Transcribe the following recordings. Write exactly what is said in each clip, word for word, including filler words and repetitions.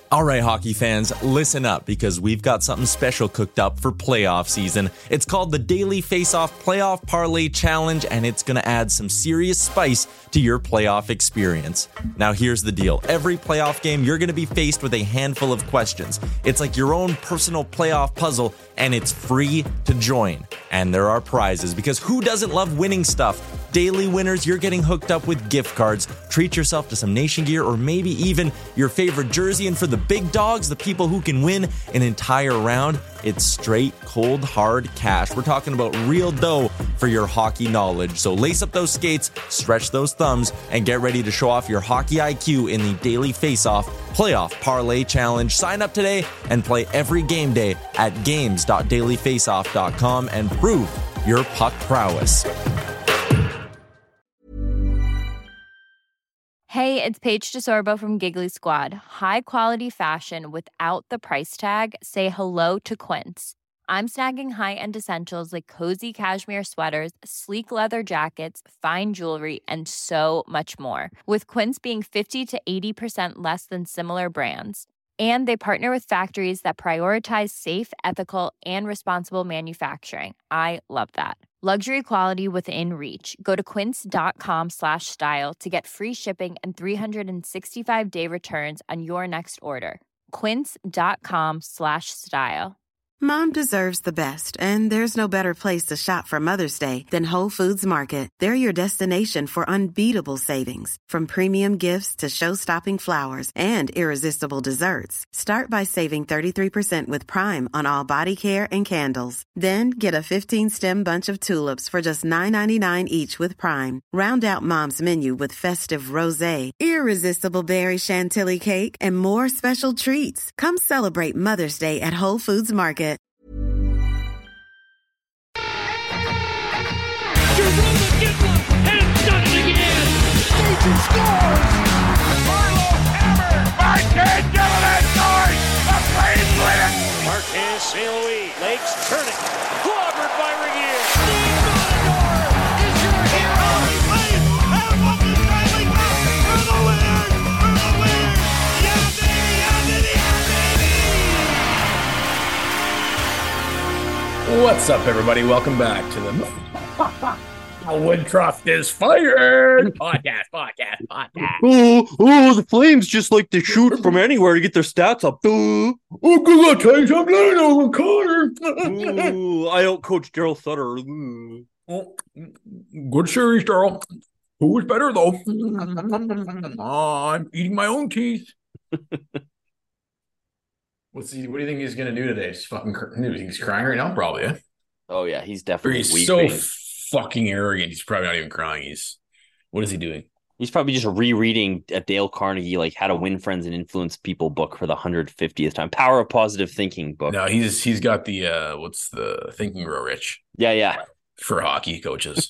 All right, hockey fans, listen up because we've got something special cooked up for playoff season. It's called the Daily Face-Off Playoff Parlay Challenge, and it's going to add some serious spice to your playoff experience. Now, here's the deal. Every playoff game, you're going to be faced with a handful of questions. It's like your own personal playoff puzzle, and it's free to join. And there are prizes, because who doesn't love winning stuff? Daily winners, you're getting hooked up with gift cards. Treat yourself to some Nation gear or maybe even your favorite jersey. And for the big dogs, the people who can win an entire round, it's straight, cold, hard cash. We're talking about real dough for your hockey knowledge. So lace up those skates, stretch those thumbs, and get ready to show off your hockey I Q in the Daily Face-Off Playoff Parlay Challenge. Sign up today and play every game day at games dot daily face off dot com and prove your puck prowess. Hey, it's Paige DeSorbo from Giggly Squad. High quality fashion without the price tag. Say hello to Quince. I'm snagging high-end essentials like cozy cashmere sweaters, sleek leather jackets, fine jewelry, and so much more. With Quince being fifty to eighty percent less than similar brands. And they partner with factories that prioritize safe, ethical, and responsible manufacturing. I love that. Luxury quality within reach. Go to quince.com slash style to get free shipping and three sixty-five day returns on your next order. Quince.com slash style. Mom deserves the best, and there's no better place to shop for Mother's Day than Whole Foods Market. They're your destination for unbeatable savings, from premium gifts to show-stopping flowers and irresistible desserts. Start by saving thirty-three percent with Prime on all body care and candles. Then get a fifteen-stem bunch of tulips for just nine ninety-nine each with Prime. Round out Mom's menu with festive rosé, irresistible berry chantilly cake, and more special treats. Come celebrate Mother's Day at Whole Foods Market. Scores! Marlowe hammer! Marquez Gilliland scores! The Flames win it! Marquez, Saint Louis, Lakes turning, clobbered by Regier. Steve Bonador is your hero! Flames have won the Stanley Cup for the win! For the win! Yeah, baby! Yeah, baby! Yeah, baby! What's up, everybody? Welcome back to the Woodcroft is fired! Podcast, podcast, podcast. Oh, oh, the Flames just like to shoot from anywhere to get their stats up. Oh, Oh, good luck, I'm laying over Connor. ooh, I out coach Daryl Sutter. Ooh. Oh, good series, Daryl. Who was better, though? Oh, I'm eating my own teeth. What's he, what do you think he's going to do today? Just fucking, he's crying right now? Probably, yeah. Oh, yeah, he's Or definitely he's weeping. so fucking arrogant. He's probably not even crying. He's, what is he doing? He's probably just rereading a Dale Carnegie, like How to Win Friends and Influence People book for the one hundred fiftieth time. Power of Positive Thinking book. No, he's he's got the, uh, what's the Think and Grow Rich Yeah, yeah. for hockey coaches.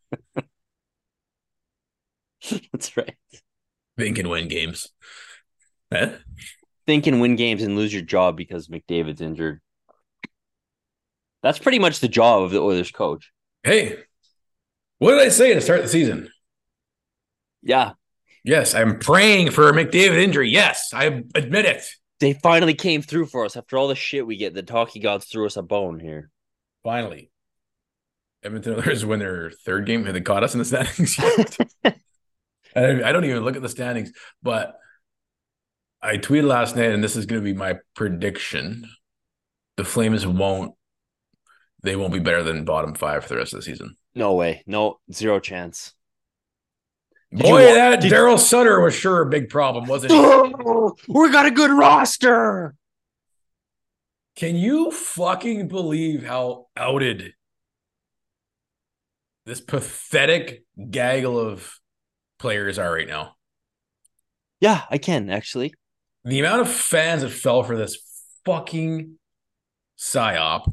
That's right. Think and win games. Eh? Think and win games and lose your job because McDavid's injured. That's pretty much the job of the Oilers coach. Hey, what did I say to start the season? Yeah. Yes, I'm praying for a McDavid injury. Yes, I admit it. They finally came through for us after all the shit we get. The hockey gods threw us a bone here. Finally. Edmonton Oilers win their third game. Have they caught us in the standings? I, I don't even look at the standings, but I tweeted last night, and this is going to be my prediction. The Flames won't, they won't be better than bottom five for the rest of the season. No way. No, zero chance. Did Boy, you- that did- Daryl Sutter was sure a big problem, wasn't he? Oh, we got a good roster. Can you fucking believe how outed this pathetic gaggle of players are right now? Yeah, I can actually. The amount of fans that fell for this fucking psyop.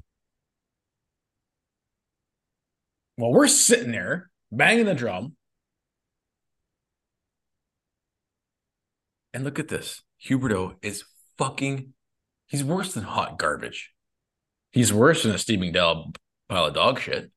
Well, we're sitting there banging the drum. And look at this. Huberdeau is fucking, he's worse than hot garbage. He's worse than a steaming Dell pile of dog shit.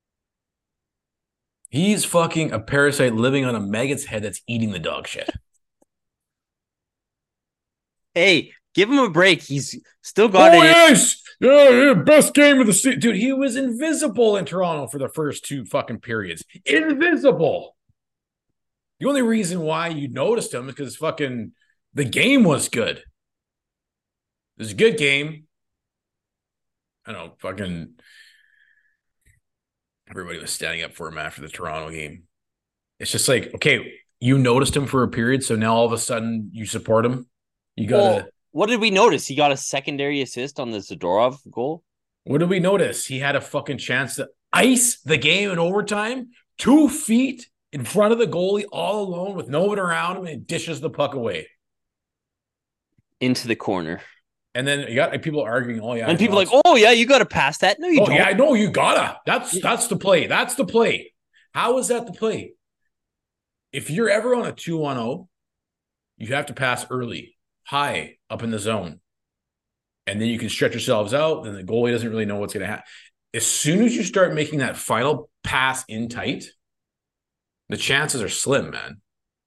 He's fucking a parasite living on a maggot's head that's eating the dog shit. Hey, give him a break. He's still got Oh, it. yes! Yeah, yeah, best game of the season. Dude, he was invisible in Toronto for the first two fucking periods. Invisible. The only reason why you noticed him is because fucking the game was good. It was a good game. I don't know, fucking everybody was standing up for him after the Toronto game. It's just like, okay, you noticed him for a period, so now all of a sudden you support him. You gotta. Well, what did we notice? He got a secondary assist on the Zadorov goal. What did we notice? He had a fucking chance to ice the game in overtime, two feet in front of the goalie, all alone with no one around him, and he dishes the puck away. Into the corner. And then you got like, people arguing, oh yeah. And people no, like, oh yeah, you got to pass that. No, you oh don't. yeah, I know you gotta. That's that's the play. That's the play. How is that the play? If you're ever on a two on oh, you have to pass early, high, up in the zone. And then you can stretch yourselves out. Then the goalie doesn't really know what's going to happen. As soon as you start making that final pass in tight, the chances are slim, man.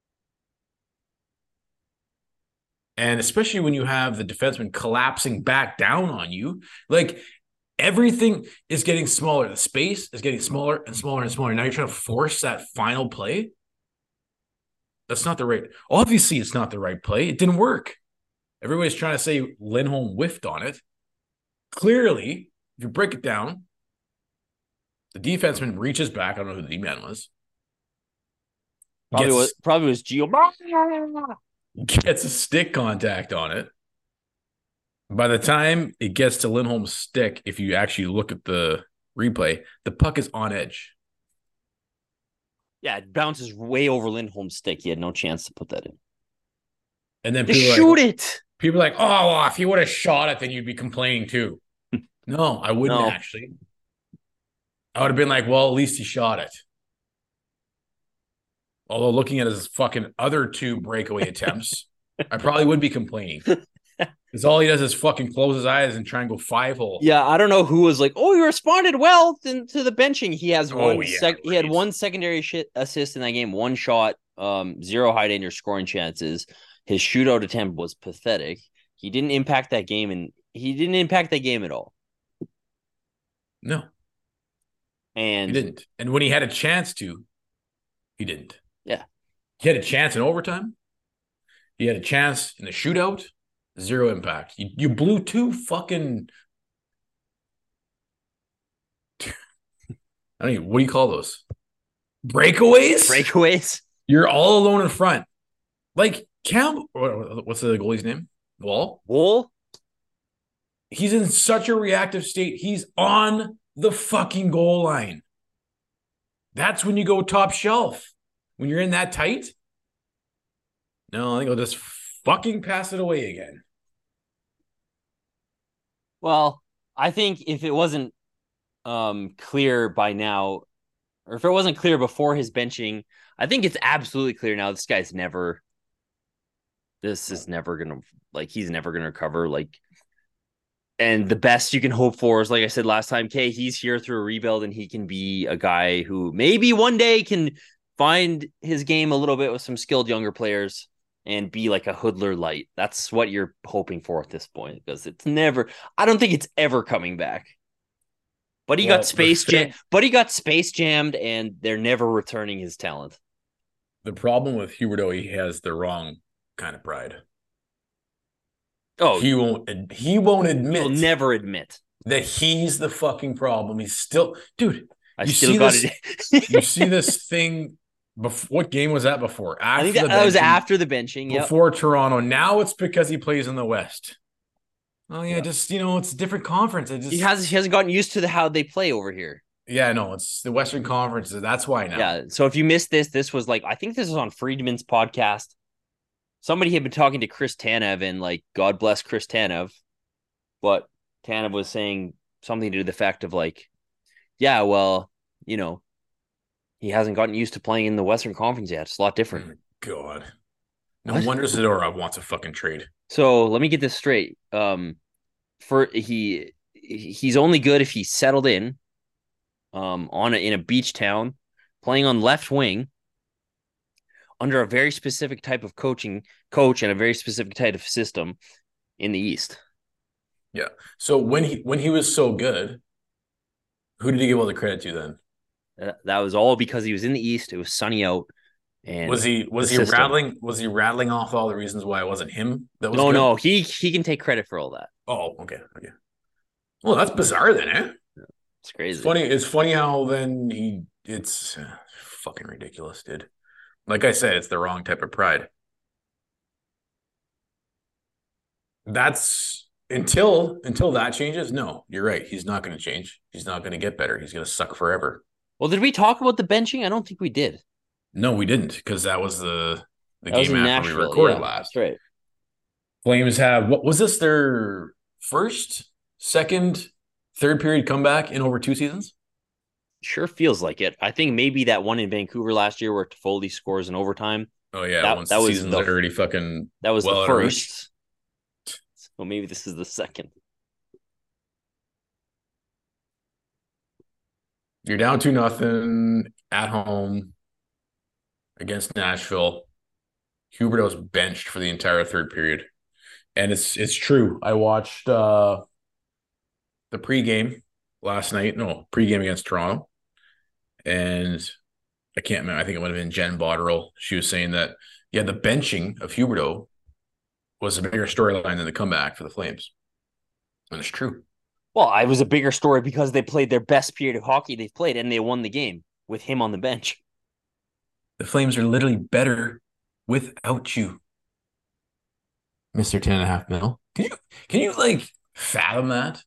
And especially when you have the defenseman collapsing back down on you, like everything is getting smaller. The space is getting smaller and smaller and smaller. Now you're trying to force that final play. That's not the right. Obviously, it's not the right play. It didn't work. Everybody's trying to say Lindholm whiffed on it. Clearly, if you break it down, the defenseman reaches back. I don't know who the D-man was. Probably Gets- was probably was Gio. Gets a stick contact on it. By the time it gets to Lindholm's stick, if you actually look at the replay, the puck is on edge. Yeah, it bounces way over Lindholm's stick. He had no chance to put that in. And then Just people are shoot like, it. people are like, oh, well, if he would have shot it, then you'd be complaining too. No, I wouldn't No. actually. I would have been like, well, at least he shot it. Although looking at his fucking other two breakaway attempts, I probably would be complaining. Because all he does is fucking close his eyes and try and go five hole. Yeah, I don't know who was like, oh, you responded well to, to the benching. He has Oh, one. yeah, sec- He had right. one secondary shit assist in that game, one shot, um, zero high danger scoring chances. His shootout attempt was pathetic. He didn't impact that game, and he didn't impact that game at all. No, And he didn't. And when he had a chance to, he didn't. Yeah. He had a chance in overtime. He had a chance in the shootout. Zero impact. You, you blew two fucking. I don't even. What do you call those? Breakaways. breakaways. You're all alone in front. Like Cam. What's the goalie's name? Wall. Wool. He's in such a reactive state. He's on the fucking goal line. That's when you go top shelf. When you're in that tight. No, I think I'll just fucking pass it away again. Well, I think if it wasn't um, clear by now, or if it wasn't clear before his benching, I think it's absolutely clear now. This guy's never. This is never gonna like. He's never gonna recover. Like, and the best you can hope for is, like I said last time, Kay. He's here through a rebuild, and he can be a guy who maybe one day can find his game a little bit with some skilled younger players and be like a Hoodler light. That's what you're hoping for at this point, because it's never, I don't think it's ever coming back. But he Well, got space the jam, thing- but he got space jammed, and they're never returning his talent. The problem with Huberdeau, he has the wrong kind of pride. Oh, He won't. He won't admit he'll never admit. that he's the fucking problem. He's still, dude. I You still see got this- it. You see this thing. Before, what game was that before? I After think that, the that was benching, after the benching. Yep. before Toronto. Now it's because he plays in the West. Oh yeah, just you know, it's a different conference. It just He has he hasn't gotten used to the how they play over here. yeah, no, it's the Western Conference. That's why now. Yeah. So if you missed this, this was like, I think this was on Friedman's podcast. Somebody had been talking to Chris Tanev, and like, God bless Chris Tanev. But Tanev was saying something to the effect of like, yeah, well, you know, he hasn't gotten used to playing in the Western Conference yet. It's a lot different. God. No What? wonder Zadorov wants a fucking trade. So let me get this straight. Um, for he he's only good if he's settled in, um, on a, in a beach town, playing on left wing, under a very specific type of coaching coach and a very specific type of system in the East. Yeah. So when he when he was so good, who did he give all the credit to then? That, that was all because he was in the East. It was sunny out. And was he was he system. rattling was he rattling off all the reasons why it wasn't him that was no good? no he he can take credit for all that. Oh, okay, okay. Well, that's bizarre then, eh? It's crazy. It's funny. It's funny how then he it's uh, fucking ridiculous, dude. Like I said, it's the wrong type of pride. That's until until that changes. No, you're right. He's not going to change. He's not going to get better. He's going to suck forever. Well, did we talk about the benching? I don't think we did. No, we didn't, because that was the the that game after Nashville. we recorded yeah, last. That's right. Flames have what was this their first, second, third period comeback in over two seasons? Sure feels like it. I think maybe that one in Vancouver last year where Toffoli scores in overtime. Oh yeah, that, once that the was season's the, already fucking that was well the first. So maybe this is the second. You're down two nothing at home against Nashville. Huberdeau's benched for the entire third period. And it's it's true. I watched uh, the pregame last night. No, pregame against Toronto. And I can't remember. I think it might have been Jen Botterill. She was saying that, yeah, the benching of Huberdeau was a bigger storyline than the comeback for the Flames. And it's true. Well, I was a bigger story because they played their best period of hockey they've played, and they won the game with him on the bench. The Flames are literally better without you, Mister Ten and a half mil. Can you can you like fathom that?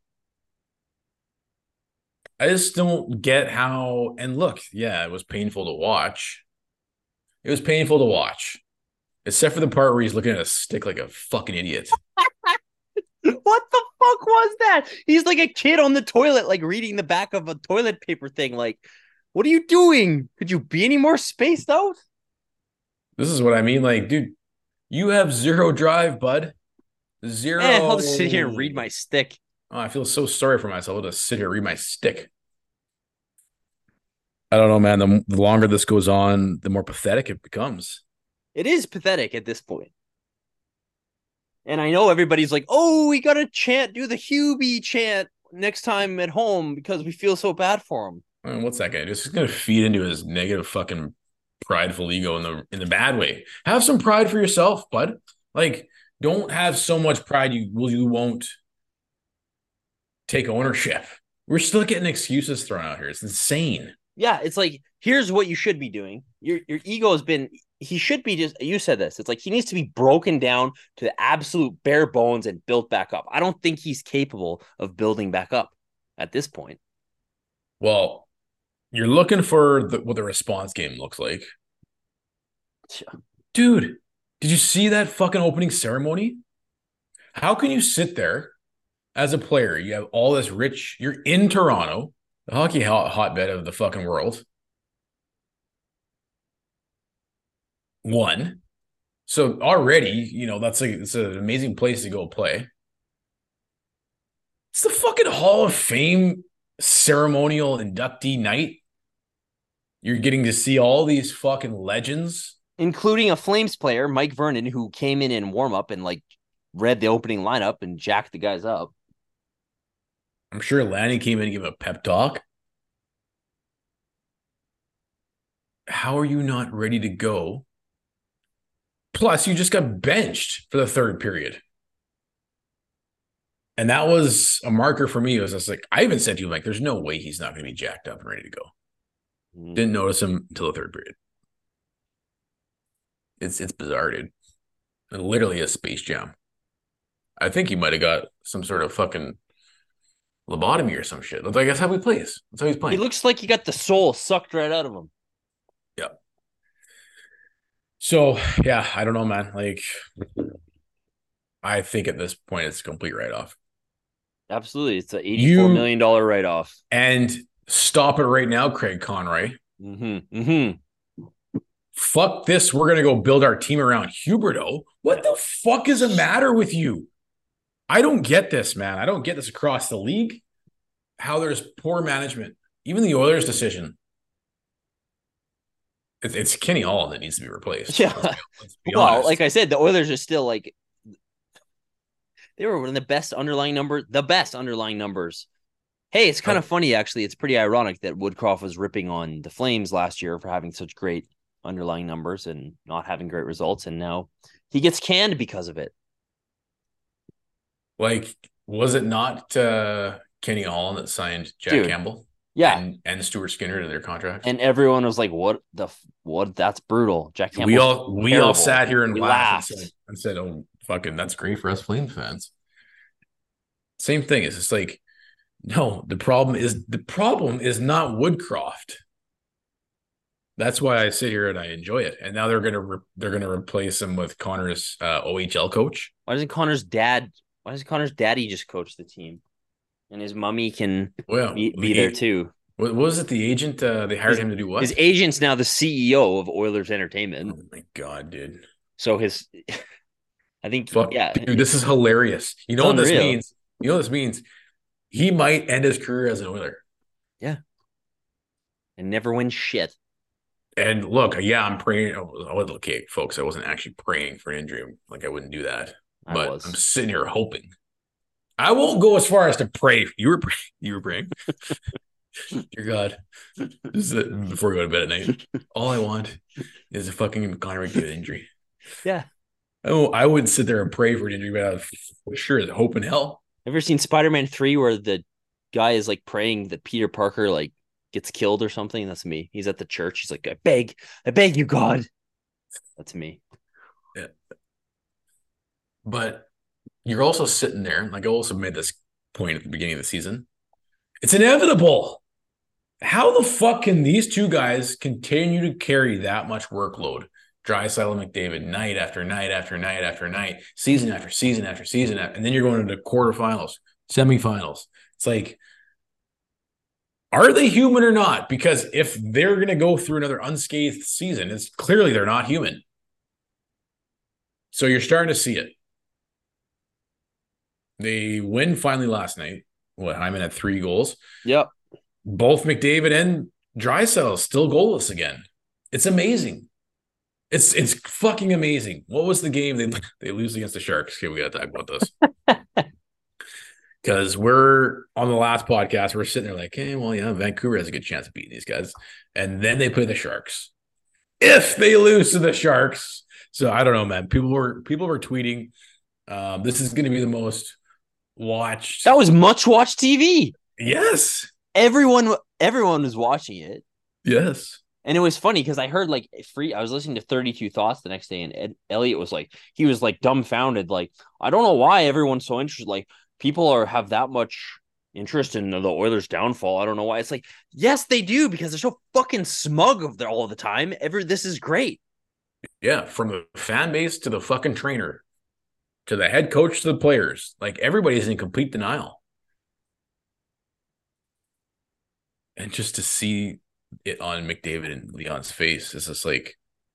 I just don't get how. And look, yeah, it was painful to watch. It was painful to watch, except for the part where he's looking at a stick like a fucking idiot. What the fuck was that? He's like a kid on the toilet, like reading the back of a toilet paper thing. Like, what are you doing? Could you be any more spaced out? This is what I mean. Like, dude, you have zero drive, bud. Zero. Eh, I'll just sit here and read my stick. Oh, I feel so sorry for myself. I'll just sit here and read my stick. I don't know, man. The, the longer this goes on, the more pathetic it becomes. It is pathetic at this point. And I know everybody's like, oh, we got to chant, do the Hubie chant next time at home because we feel so bad for him. I mean, what's that guy? Just going to feed into his negative fucking prideful ego in the in the bad way. Have some pride for yourself, bud. Like, don't have so much pride you will you won't take ownership. We're still getting excuses thrown out here. It's insane. Yeah, it's like, here's what you should be doing. Your your ego has been, he should be just, you said this, it's like he needs to be broken down to the absolute bare bones and built back up. I don't think he's capable of building back up at this point. Well, you're looking for the, what the response game looks like. Yeah. Dude, did you see that fucking opening ceremony? How can you sit there as a player? You have all this rich, you're in Toronto, the hockey hot, hotbed of the fucking world. One. So already, you know, that's like, it's an amazing place to go play. It's the fucking Hall of Fame ceremonial inductee night. You're getting to see all these fucking legends, including a Flames player, Mike Vernon, who came in in warm up and like read the opening lineup and jacked the guys up. I'm sure Lanny came in and gave him a pep talk. How are you not ready to go? Plus, you just got benched for the third period. And that was a marker for me. It was just like, I even said to you, like, there's no way he's not going to be jacked up and ready to go. Mm. Didn't notice him until the third period. It's it's bizarre, dude. Literally a Space Jam. I think he might have got some sort of fucking lobotomy or some shit. That's like, that's how he plays. That's how he's playing. He looks like he got the soul sucked right out of him. Yeah. So, yeah, I don't know, man. Like, I think at this point it's a complete write-off. Absolutely. It's an eighty-four you, million dollars write-off. And stop it right now, Craig Conroy. Mm-hmm. Mm-hmm. Fuck this. We're going to go build our team around Huberdeau. What the fuck is the matter with you? I don't get this, man. I don't get this across the league. How there's poor management. Even the Oilers' decision. It's, it's Kenny Hall that needs to be replaced. Yeah. Let's be, let's be Well, honest. like I said, the Oilers are still like they were one of the best underlying numbers, the best underlying numbers. Hey, it's kind of funny actually. It's pretty ironic that Woodcroft was ripping on the Flames last year for having such great underlying numbers and not having great results, and now he gets canned because of it. Like, was it not uh, Kenny Hall that signed Jack Dude, Campbell? Yeah, and, and Stuart Skinner to their contracts. And everyone was like, "What the what? That's brutal." Jack Campbell. We all we terrible. all sat here and we laughed, laughed and said, and said, "Oh, fucking, that's great for us Flames fans." Same thing. It's just like, no. The problem is the problem is not Woodcroft. That's why I sit here and I enjoy it. And now they're gonna re- they're gonna replace him with Connor's uh, O H L coach. Why doesn't Connor's dad? Why doesn't Connor's daddy just coach the team? And his mummy can well, be, be the, there too. What was it? The agent uh, they hired his, him to do what? His agent's now the C E O of Oilers Entertainment. Oh my god, dude! So his, I think, Fuck, yeah, dude, this is hilarious. You know what unreal. this means? You know what this means? He might end his career as an Oiler. Yeah, and never win shit. And look, yeah, I'm praying. Oh, okay, folks, I wasn't actually praying for an injury. Like I wouldn't do that, I but was. I'm sitting here hoping. I won't go as far as to pray. You were praying. You were praying. Dear God, this is it, before we go to bed at night. All I want is a fucking Connor McDavid injury. Yeah. Oh, I wouldn't sit there and pray for an injury, but I was for sure the hope in hell. Ever seen Spider-Man three where the guy is like praying that Peter Parker like gets killed or something? That's me. He's at the church. He's like, I beg, I beg you, God. That's me. Yeah. But you're also sitting there, like I also made this point at the beginning of the season. It's inevitable. How the fuck can these two guys continue to carry that much workload? Draisaitl and McDavid, night after night after night after night, season after season after season, and then you're going into quarterfinals, semifinals. It's like, are they human or not? Because if they're going to go through another unscathed season, it's clearly they're not human. So you're starting to see it. They win finally last night. What, Hyman had three goals. Yep. Both McDavid and Draisaitl still goalless again. It's amazing. It's it's fucking amazing. What was the game? They they lose against the Sharks. Okay, we got to talk about this. Because we're on the last podcast, we're sitting there like, hey, well, yeah, Vancouver has a good chance of beating these guys. And then they play the Sharks. If they lose to the Sharks. So I don't know, man. People were people were tweeting. Um, this is going to be the most watched. That was much watched T V. Yes. Everyone, everyone was watching it. Yes. And it was funny because I heard like free. I was listening to thirty-two Thoughts the next day, and Ed, Elliot was like, he was like dumbfounded. Like, I don't know why everyone's so interested. Like, people are have that much interest in the Oilers' downfall. I don't know why. It's like, yes, they do, because they're so fucking smug of their all the time. Ever, this is great. Yeah, from the fan base to the fucking trainer, to the head coach to the players, like everybody's in complete denial. And just to see it on McDavid and Leon's face is just like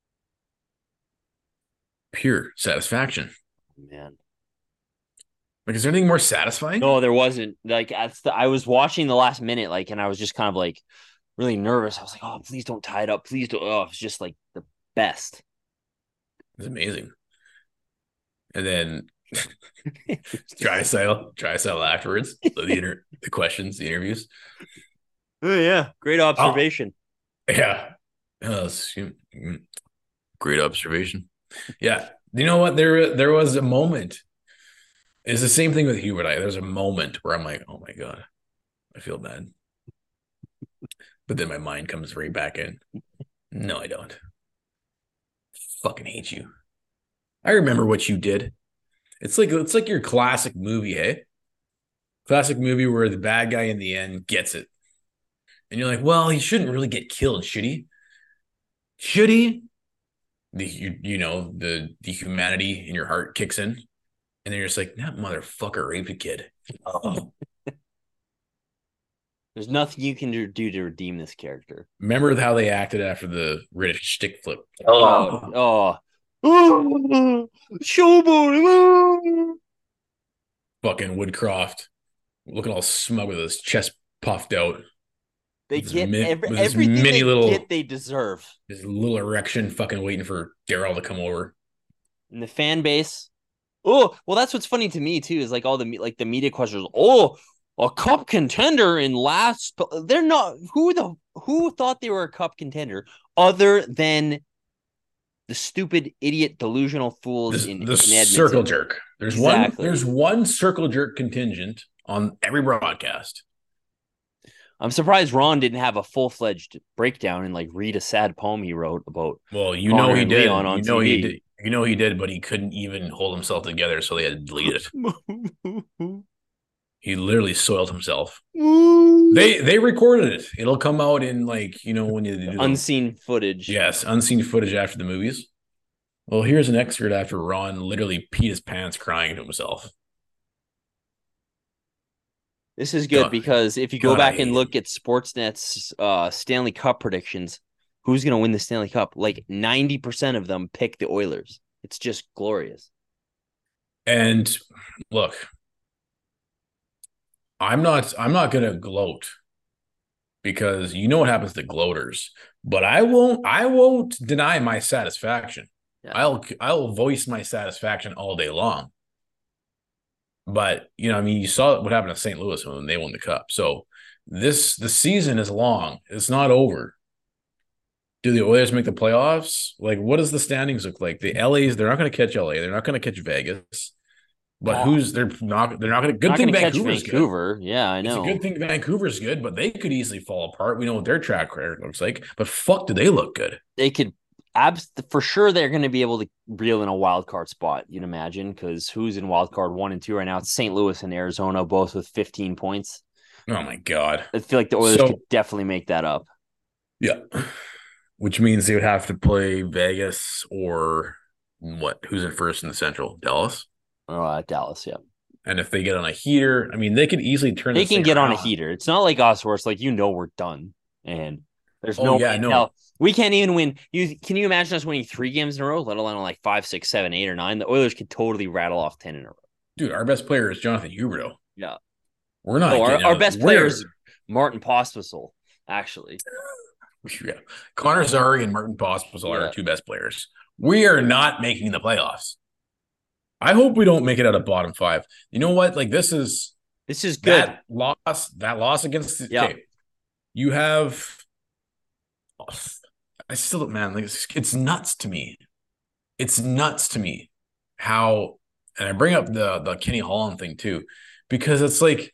pure satisfaction. Man. Like, is there anything more satisfying? No, there wasn't. Like, that's the, I was watching the last minute, like, and I was just kind of like really nervous. I was like, oh, please don't tie it up. Please don't. Oh, it's just like the best. It's amazing. And then Draisaitl, Draisaitl afterwards, the, inter- the questions, the interviews. Oh, yeah. Great observation. Oh, yeah. Oh, great observation. Yeah. You know what? There, there was a moment. It's the same thing with Hubert. I there's a moment where I'm like, oh my God, I feel bad. But then my mind comes right back in. No, I don't. Fucking hate you. I remember what you did. It's like it's like your classic movie, hey? Classic movie where the bad guy in the end gets it. And you're like, well, he shouldn't really get killed, should he? Should he? The you, you know, the the humanity in your heart kicks in. And then you're just like, that motherfucker raped a kid. Oh. There's nothing you can do to redeem this character. Remember how they acted after the Riddick stick flip? Oh, oh, oh. Showboat. Fucking Woodcroft looking all smug with his chest puffed out. They This get mi- every, with this everything mini they little- get, they deserve. This little erection, fucking waiting for Daryl to come over. And the fan base. Oh, well, that's what's funny to me too. Is like all the like the media questions. Oh, a cup contender in last. They're not. Who the who thought they were a cup contender other than the stupid, idiot, delusional fools This, in, the in Edmonton? circle jerk. There's Exactly. one. There's one circle jerk contingent on every broadcast. I'm surprised Ron didn't have a full fledged breakdown and like read a sad poem he wrote about. Well, you Connor know he and did. Leon on You know he T V. did. You know he did, but he couldn't even hold himself together, so they had to delete it. He literally soiled himself. They they recorded it. It'll come out in like you know when you do the- Unseen footage. yes, unseen footage after the movies. Well, here's an excerpt after Ron literally peed his pants crying to himself. This is good God. because if you go God, back I and hate look at Sportsnet's uh, Stanley Cup predictions, who's going to win the Stanley Cup? Like ninety percent of them pick the Oilers. It's just glorious. And look, I'm not I'm not gonna gloat because you know what happens to gloaters, but I won't I won't deny my satisfaction. Yeah. I'll I'll voice my satisfaction all day long. But you know, I mean, you saw what happened to Saint Louis when they won the cup. So this the season is long. It's not over. Do the Oilers make the playoffs? Like, what does the standings look like? The L A's, they're not going to catch L A. They're not going to catch Vegas. But Oh. who's they're not they're not going to good Not thing going to catch Vancouver's good. Vancouver. Yeah, I It's know. a good thing Vancouver's good, but they could easily fall apart. We know what their track record looks like. But fuck, do they look good? They could abs for sure. They're going to be able to reel in a wild card spot. You'd imagine because who's in wild card one and two right now? It's Saint Louis and Arizona, both with fifteen points. Oh my god. I feel like the Oilers So- could definitely make that up. Yeah. Which means they would have to play Vegas or what? Who's in first in the Central? Dallas? Uh, Dallas, yeah. And if they get on a heater, I mean, they could easily turn. They this can thing get on a around. heater. It's not like us where it's like, you know, we're done. And there's Oh, no yeah, way in no. hell- we can't even win. You can you imagine us winning three games in a row, let alone like five, six, seven, eight, or nine? The Oilers could totally rattle off ten in a row. Dude, our best player is Jonathan Huberdeau. Yeah. We're not. Oh, our, getting our out- best we're- player is Martin Pospisil, actually. Yeah. Connor Zary and Martin Pospisil are Yeah. our two best players. We are not making the playoffs. I hope we don't make it out of bottom five. You know what? Like this is This is good. that loss. That loss against the, Yeah. okay. You have. I still, man, like it's, it's nuts to me. It's nuts to me how, and I bring up the the Kenny Holland thing too, because it's like,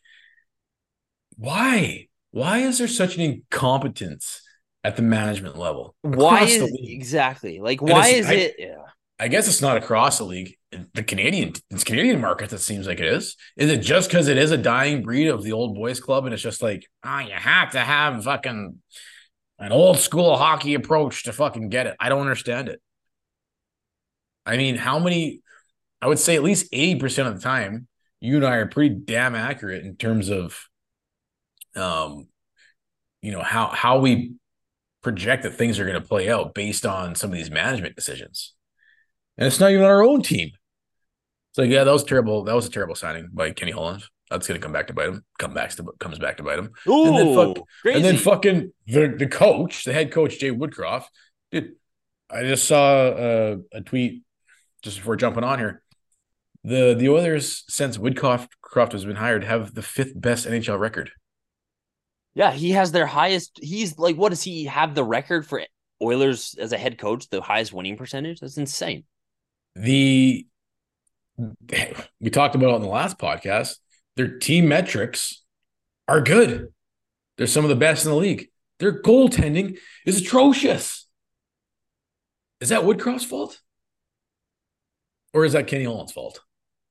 why? Why is there such an incompetence at the management level? Why across the is league? exactly like And why it's- is I- it? Yeah. I guess it's not across the league. The Canadian, it's Canadian market. It seems like it is. Is it just because it is a dying breed of the old boys club, and it's just like, oh, you have to have fucking an old school hockey approach to fucking get it? I don't understand it. I mean, how many? I would say at least eighty percent of the time, you and I are pretty damn accurate in terms of, um, you know how how we project that things are going to play out based on some of these management decisions. And it's not even on our own team. It's like, yeah, that was terrible. That was a terrible signing by Kenny Holland. That's going to come back to bite him. Come back to comes back to bite him. Ooh, and then fuck, crazy. and then fucking the the coach, the head coach Jay Woodcroft. Dude, I just saw a, a tweet just before jumping on here. The the Oilers, since Woodcroft Croft has been hired, have the fifth best N H L record. Yeah, he has their highest. He's like, what does he have the record for Oilers as a head coach? The highest winning percentage? That's insane. The we talked about it on the last podcast. Their team metrics are good. They're some of the best in the league. Their goaltending is atrocious. Is that Woodcroft's fault? Or is that Kenny Holland's fault?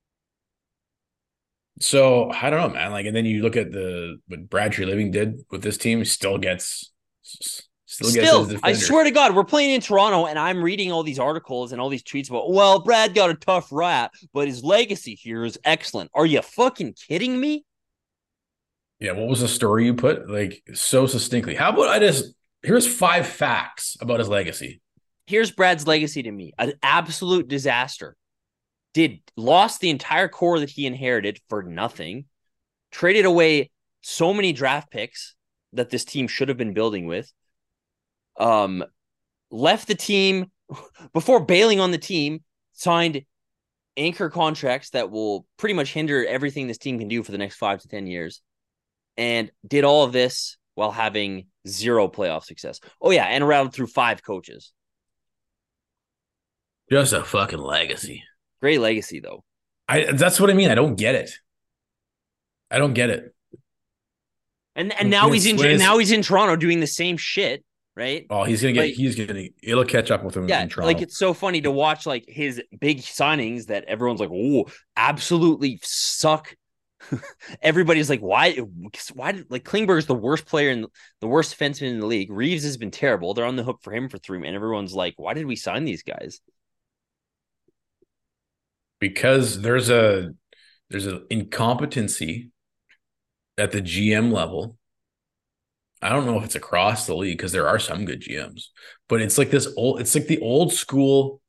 So I don't know, man. Like, and then you look at the what Brad Treliving did with this team, still gets still gets Still, his I defender. swear to God, we're playing in Toronto, and I'm reading all these articles and all these tweets about, well, Brad got a tough rap, but his legacy here is excellent. Are you fucking kidding me? Yeah, what was the story you put? Like so succinctly. How about I just here's five facts about his legacy. Here's Brad's legacy to me: an absolute disaster. Did lost the entire core that he inherited for nothing. Traded away so many draft picks that this team should have been building with. Um, left the team before bailing on the team, signed anchor contracts that will pretty much hinder everything this team can do for the next five to ten years, and did all of this while having zero playoff success. Oh yeah, and rattled through five coaches. Just a fucking legacy. Great legacy, though. I that's what I mean. I don't get it. I don't get it. And and now he's in now he's in Toronto doing the same shit, right? Oh, he's gonna get like, he's gonna it'll catch up with him yeah, in Toronto. Like it's so funny to watch like his big signings that everyone's like, oh, absolutely suck. Everybody's like, why? Why did like Klingberg's the worst player and the worst defenseman in the league? Reeves has been terrible. They're on the hook for him for three, and everyone's like, why did we sign these guys? Because there's a there's an incompetency at the G M level. I don't know if it's across the league because there are some good G Ms, but it's like this old, it's like the old school.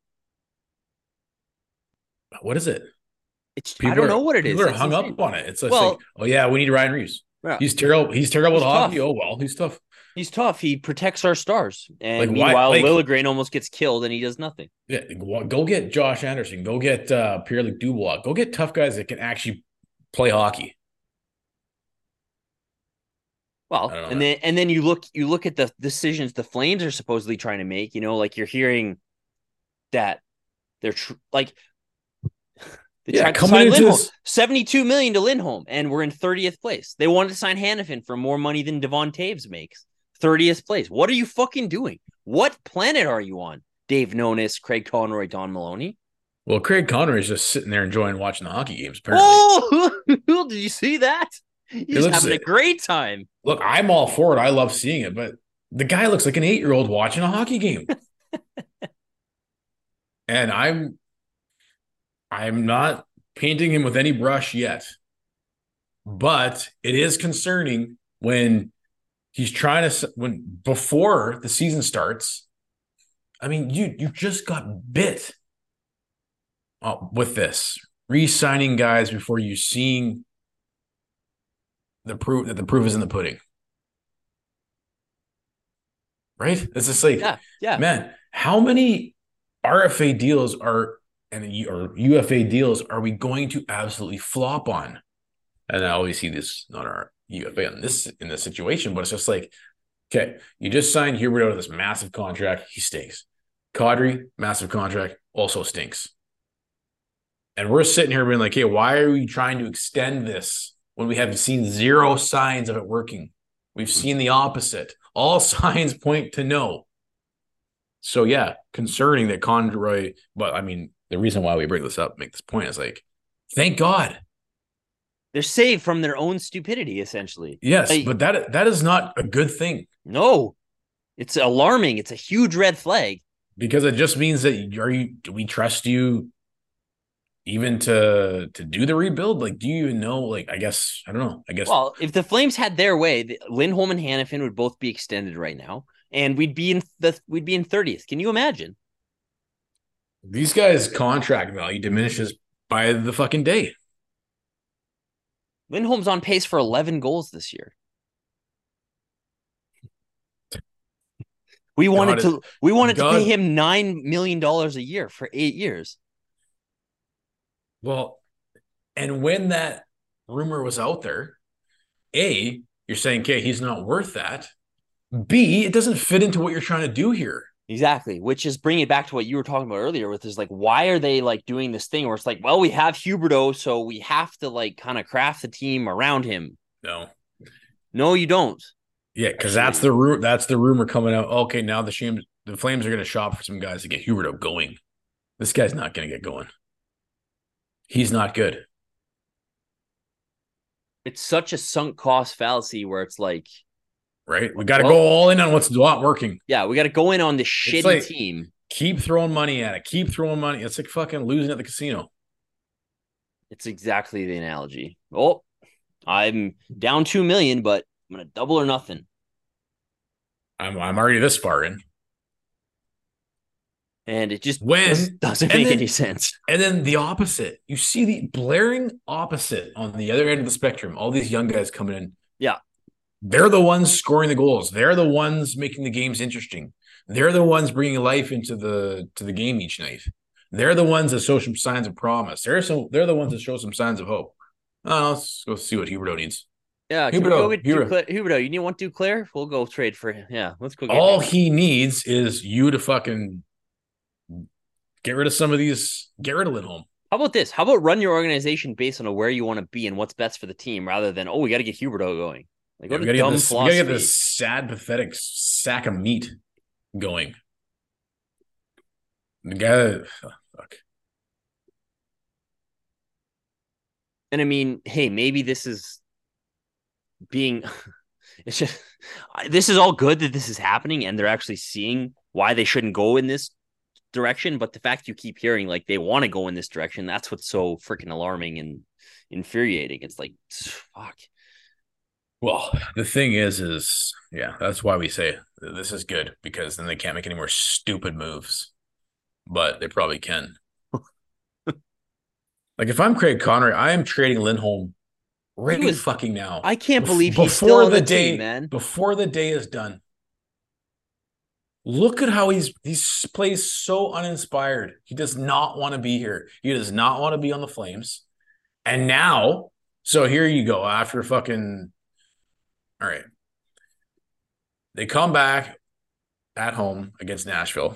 What is it? It's, I don't are, know what it is. People are It's hung insane. up on it. It's just well, like, oh yeah, we need Ryan Reeves. Yeah. He's terrible. He's terrible He's with hockey. tough. Oh well, he's tough. He's tough. He protects our stars. And Like, why- meanwhile, like- Liljegren almost gets killed and he does nothing. Yeah, go get Josh Anderson. Go get uh, Pierre-Luc Dubois. Go get tough guys that can actually play hockey. Well, I don't know, and man. then and then you look you look at the decisions the Flames are supposedly trying to make. You know, like you're hearing that they're tr- like they Yeah, tried to coming sign into Lindholm, this- seventy-two million dollars to Lindholm, and we're in thirtieth place. They wanted to sign Hannafin for more money than Devon Taves makes. thirtieth place. What are you fucking doing? What planet are you on? Dave Nonis, Craig Conroy, Don Maloney. Well, Craig Conroy is just sitting there enjoying watching the hockey games. Apparently, Oh, did you see that? He's looks having a like- great time. look, I'm all for it. I love seeing it, but the guy looks like an eight-year-old watching a hockey game. And I'm, I'm not painting him with any brush yet, but it is concerning when he's trying to when before the season starts. I mean, you you just got bit uh, with this re-signing guys before you seeing the proof that the proof is in the pudding, right? It's just like, Yeah, yeah. man, how many R F A deals are and U- or U F A deals are we going to absolutely flop on? And I always see this not our U F A on this in this situation, but it's just like, okay, you just signed Hubert out of this massive contract, he stinks. Kadri, massive contract, also stinks. And we're sitting here being like, hey, why are we trying to extend this when we have seen zero signs of it working? We've seen the opposite. All signs point to no. So, yeah, concerning that Conroy, but I mean, the reason why we bring this up, make this point is like, thank God. They're saved from their own stupidity, essentially. Yes, Like- but that that is not a good thing No, it's alarming. It's a huge red flag. because it just means that are you do we trust you even to to do the rebuild? Like, do you even know? Like, I guess I don't know. I guess Well, if the Flames had their way, the- Lindholm and Hannafin would both be extended right now, and we'd be in the we'd be in thirtieth. Can you imagine? these guys' contract value diminishes by the fucking day. Lindholm's on pace for eleven goals this year. We wanted God, to we wanted God. to pay him nine million dollars a year for eight years. Well, and when that rumor was out there, A, you're saying, okay, he's not worth that. B, it doesn't fit into what you're trying to do here. Exactly, which is bringing it back to what you were talking about earlier with is like, why are they like doing this thing where it's like, well, we have Huberdeau, so we have to like kind of craft the team around him. No. No, you don't. Yeah, because that's the ru- that's the rumor coming out. Okay, now the Shams, the Flames are going to shop for some guys to get Huberdeau going. This guy's not going to get going. He's not good. It's such a sunk cost fallacy where it's like, Right? We got to Well- go all in on what's not working. yeah, we got to go in on this shitty like- team. Keep throwing money at it. Keep throwing money. It's like fucking losing at the casino. It's exactly the analogy. Oh, I'm down two million, but I'm gonna double or nothing. I'm I'm already this far in. And it just When- does- doesn't and make then- any sense. And then the opposite. You see the blaring opposite on the other end of the spectrum. All these young guys coming in. Yeah. They're the ones scoring the goals. They're the ones making the games interesting. They're the ones bringing life into the to the game each night. They're the ones that show some signs of promise. They're some. They're the ones that show some signs of hope. Oh, let's go see what Huberdeau needs. Yeah, can we Huberdeau, go get Huberdeau. Duclair? Huberdeau, you need want Duclair? We'll go trade for him. Yeah, let's go get All him. he needs is you to fucking get rid of some of these. Get rid of Lindholm. How about this? How about run your organization based on where you want to be and what's best for the team, rather than oh, we got to get Huberdeau going. Like, Yeah, what we a gotta, dumb get this, we philosophy. gotta get this sad, pathetic sack of meat going. The guy, oh, fuck. And I mean, hey, maybe this is being. It's just this is all good that this is happening, and they're actually seeing why they shouldn't go in this direction. But the fact you keep hearing like they want to go in this direction, that's what's so freaking alarming and infuriating. It's like, fuck. Well, the thing is, is yeah, that's why we say this is good, because then they can't make any more stupid moves, but they probably can. Like if I'm Craig Conroy, I am trading Lindholm right He was- fucking now. I can't Bef- believe he's still on the the day, team, man. Before the day is done. Look at how he's he plays so uninspired. He does not want to be here. He does not want to be on the Flames. And now, so here you go after fucking. All right. They come back at home against Nashville.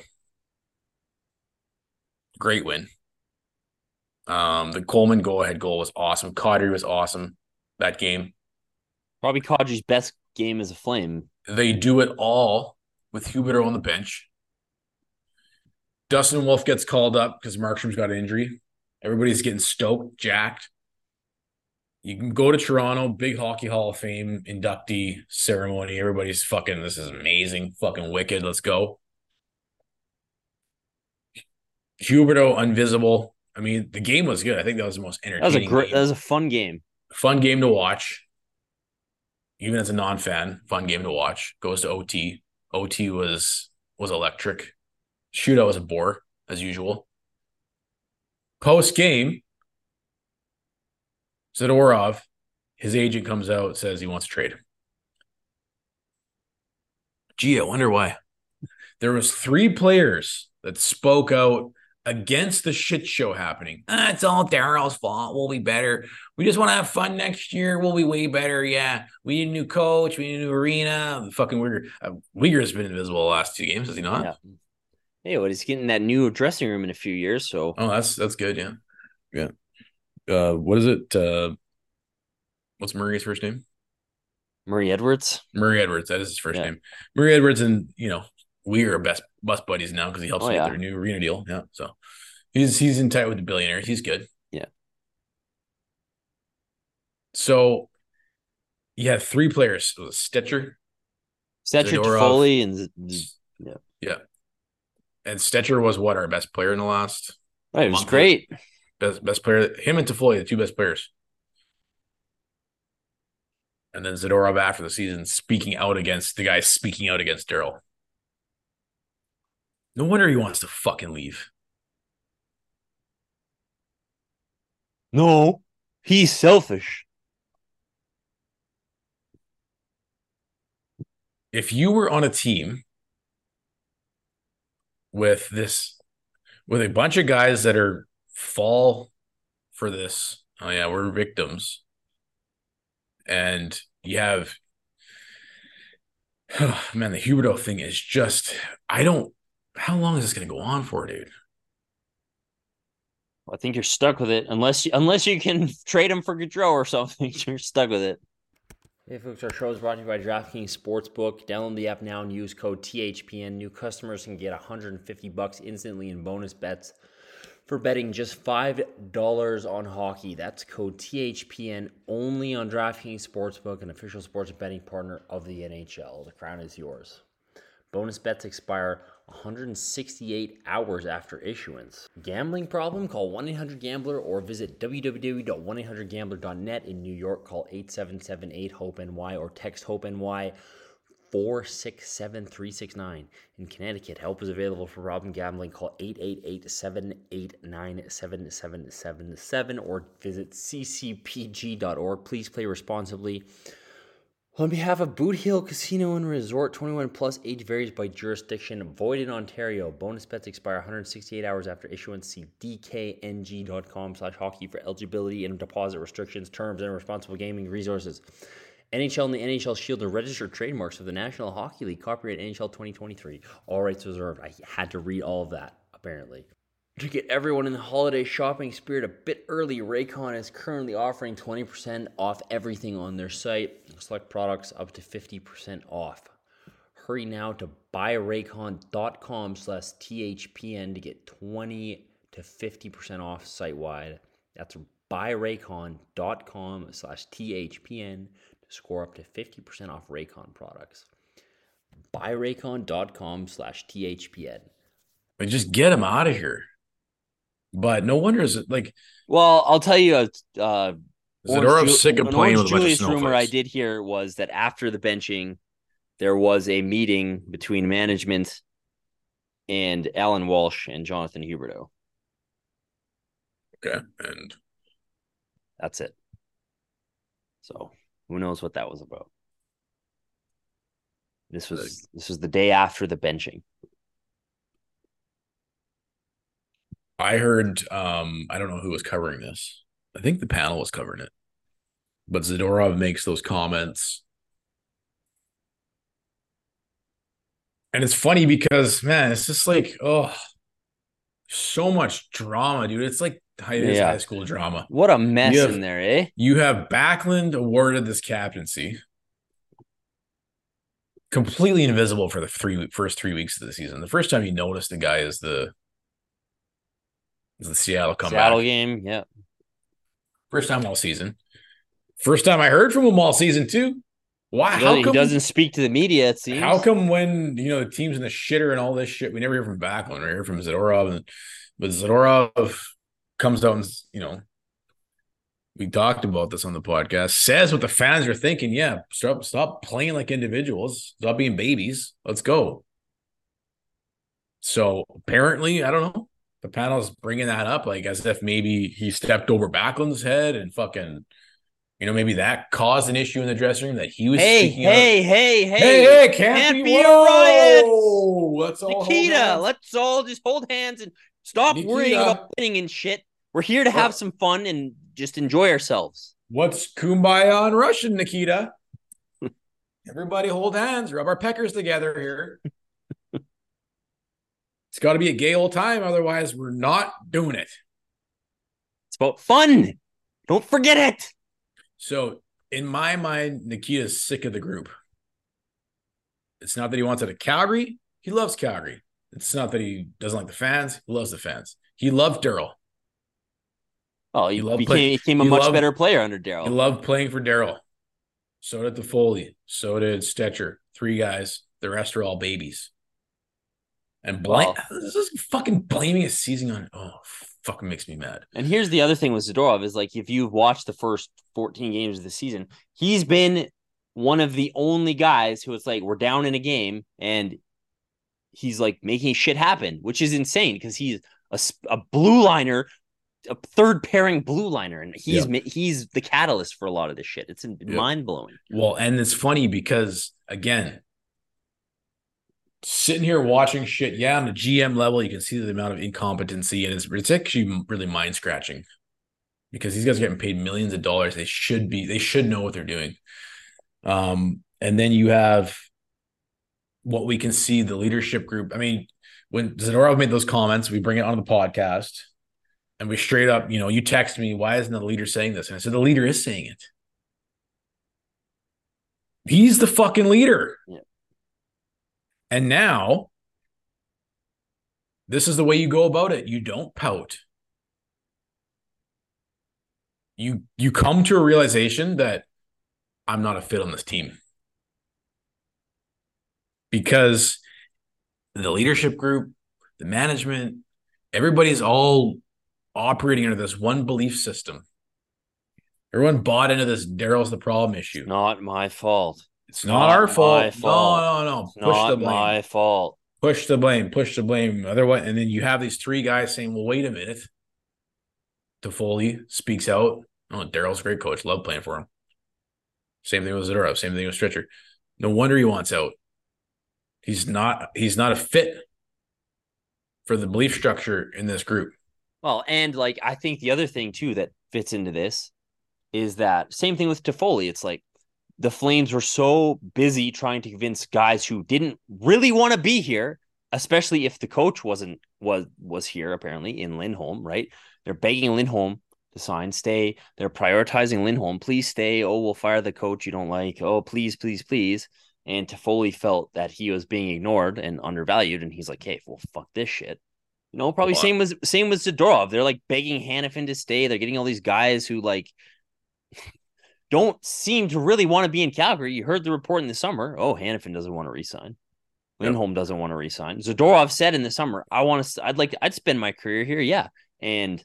Great win. Um, the Coleman go-ahead goal was awesome. Kadri was awesome that game. Probably Kadri's best game as a Flame. They do it all with Huberdeau on the bench. Dustin Wolf gets called up because Markstrom's got an injury. Everybody's getting stoked, jacked. You can go to Toronto, big Hockey Hall of Fame inductee ceremony. Everybody's fucking, this is amazing, fucking wicked. Let's go. Huberdeau, invisible. I mean, the game was good. I think that was the most entertaining. That was a great. game. That was a fun game. Fun game to watch. Even as a non-fan, fun game to watch. Goes to O T. O T was was electric. Shootout was a bore, as usual. Post-game, Zadorov, his agent comes out, says he wants to trade. Gee, I wonder why. There was three players that spoke out against the shit show happening. Ah, it's all Daryl's fault. We'll be better. We just want to have fun next year. We'll be way better. Yeah. We need a new coach. We need a new arena. The fucking Uyghur. Uh, Uyghur's been invisible the last two games, has he not? Yeah. Hey, but he's getting that new dressing room in a few years. So Oh, that's that's good. Yeah. Yeah. Uh, what is it? Uh, what's Murray's first name? Murray Edwards. Murray Edwards. That is his first Yeah. name. Murray Edwards, and you know, we are best best buddies now because he helps Oh, me yeah. get their new arena deal. Yeah. So he's he's in tight with the billionaires. He's good. Yeah. So you have three players. It was Stetcher, Stetcher, Zadorov. Toffoli, and Z- Z- yeah. Yeah. And Stetcher was what, our best player in the last Oh, it was month? great. Best best player. Him and Toffoli, the two best players. And then Zadorov after the season speaking out against the guy speaking out against Daryl. No wonder he wants to fucking leave. No, he's selfish. If you were on a team with this, with a bunch of guys that are fall for this, oh yeah, we're victims, and you have, oh, man, the Huberdeau thing is just, I don't, how long is this going to go on for, dude? I think you're stuck with it unless you, unless you can trade him for Gaudreau or something. You're stuck with it. Hey folks, our show is brought to you by DraftKings Sportsbook. Download the app now and use code T H P N. New customers can get one hundred fifty bucks instantly in bonus bets for betting just five dollars on hockey. That's code T H P N only on DraftKings Sportsbook, an official sports betting partner of the N H L. The crown is yours. Bonus bets expire one hundred sixty-eight hours after issuance. Gambling problem? Call one eight hundred gambler or visit w w w dot one eight hundred gambler dot net. In New York, call eight seven seven eight hope N Y or text HOPE-NY four six seven three six nine. In Connecticut, help is available for problem gambling. Call eight eight eight, seven eight nine, seven seven seven seven or visit c c p g dot org. Please play responsibly. On behalf of Boot Hill Casino and Resort, twenty-one plus, age varies by jurisdiction, void in Ontario. Bonus bets expire one hundred sixty-eight hours after issuance. See dkng.com slash hockey for eligibility and deposit restrictions, terms, and responsible gaming resources. N H L and the N H L Shield are registered trademarks of the National Hockey League, copyright N H L twenty twenty-three. All rights reserved. I had to read all of that, apparently. To get everyone in the holiday shopping spirit a bit early, Raycon is currently offering twenty percent off everything on their site. Select products up to fifty percent off. Hurry now to buyraycon.com slash THPN to get twenty to fifty percent off site-wide. That's buyraycon.com slash THPN to score up to fifty percent off Raycon products. buyraycon.com slash THPN. Like, just get him out of here. But no wonder is it like. Well, I'll tell you, uh, uh Zadorov's sick of an playing Orange with a bunch Julius of rumor I snowflakes. did hear was that after the benching, there was a meeting between management and Alan Walsh and Jonathan Huberdeau. Okay, and that's it. So who knows what that was about? This was this was the day after the benching. I heard, um, I don't know who was covering this. I think the panel was covering it. But Zadorov makes those comments. And it's funny because, man, it's just like, oh, so much drama, dude. It's like high, Yeah. high school drama. What a mess You have- in there, eh? You have Backlund awarded this captaincy. Completely invisible for the three first three weeks of the season. The first time you notice the guy is the is the Seattle comeback. Seattle game, yeah. First time all season. First time I heard from him all season too. Why? He How doesn't, come he doesn't speak to the media, it seems. How come when you know the team's in the shitter and all this shit, we never hear from Backlund, we hear from Zadorov, and but Zadorov comes out and you know we talked about this on the podcast, says what the fans are thinking. Yeah, stop stop playing like individuals, stop being babies. Let's go. So apparently, I don't know. The panel's bringing that up, like as if maybe he stepped over Backlund's head and fucking, you know, maybe that caused an issue in the dressing room that he was. Hey, speaking hey, out. hey, hey, hey, hey, can't, can't be, be a whoa! riot. Let's all hold Nikita, hands. let's all just hold hands and stop Nikita. worrying about winning and shit. We're here to have What? some fun and just enjoy ourselves. What's kumbaya in Russian, Nikita? Everybody hold hands, rub our peckers together here. It's got to be a gay old time, otherwise we're not doing it. It's about fun. Don't forget it. So, in my mind, Nikita's sick of the group. It's not that he wants it at Calgary. He loves Calgary. It's not that he doesn't like the fans. He loves the fans. He loved Daryl. Oh, he, He loved became, play- he became a he much loved- better player under He Daryl. loved playing for Daryl. So did the Foley. So did Stetcher. Three guys. The rest are all babies. And blame Well- this is fucking blaming his season on. Oh, fucking makes me mad. And here's the other thing with Zadorov is like if you've watched the first fourteen games of the season, he's been one of the only guys who it's like we're down in a game and he's like making shit happen, which is insane because he's a, s- a blue liner, a third pairing blue liner, and he's ma- he's the catalyst for a lot of this shit. It's mind blowing. Well, and it's funny because again, sitting here watching shit, yeah, on the G M level, you can see the amount of incompetency, and it's it's actually really mind scratching because these guys are getting paid millions of dollars. They should be, they should know what they're doing. Um, and then you have what we can see the leadership group. I mean, when Zadorov made those comments, we bring it on the podcast, and we straight up, you know, you text me, why isn't the leader saying this? And I said, the leader is saying it. He's the fucking leader. Yeah. And now, this is the way you go about it. You don't pout. You you come to a realization that I'm not a fit on this team. Because the leadership group, the management, everybody's all operating under this one belief system. Everyone bought into this Daryl's the problem issue. Not my fault. It's not, not our fault. my fault. No, no, no. It's Push not the blame. my fault. Push the blame. Push the blame. Otherwise, and then you have these three guys saying, "Well, wait a minute." Toffoli speaks out. Oh, Daryl's a great coach. Love playing for him. Same thing with Zadorov. Same thing with Stritcher. No wonder he wants out. He's not. He's not a fit for the belief structure in this group. Well, and like I think the other thing too that fits into this is that same thing with Toffoli. It's like the Flames were so busy trying to convince guys who didn't really want to be here, especially if the coach wasn't was was here apparently in Lindholm, right? They're begging Lindholm to sign, stay. They're prioritizing Lindholm. Please stay. Oh, we'll fire the coach you don't like. Oh, please, please, please. And Toffoli felt that he was being ignored and undervalued, and he's like, "Hey, well, fuck this shit." You know, probably Wow. same with same with Zadorov. They're like begging Hanifin to stay. They're getting all these guys who like don't seem to really want to be in Calgary. You heard the report in the summer. Oh, Hanifin doesn't want to resign. Lindholm yep. doesn't want to resign. Zadorov said in the summer, "I want to. I'd like. I'd spend my career here." Yeah, and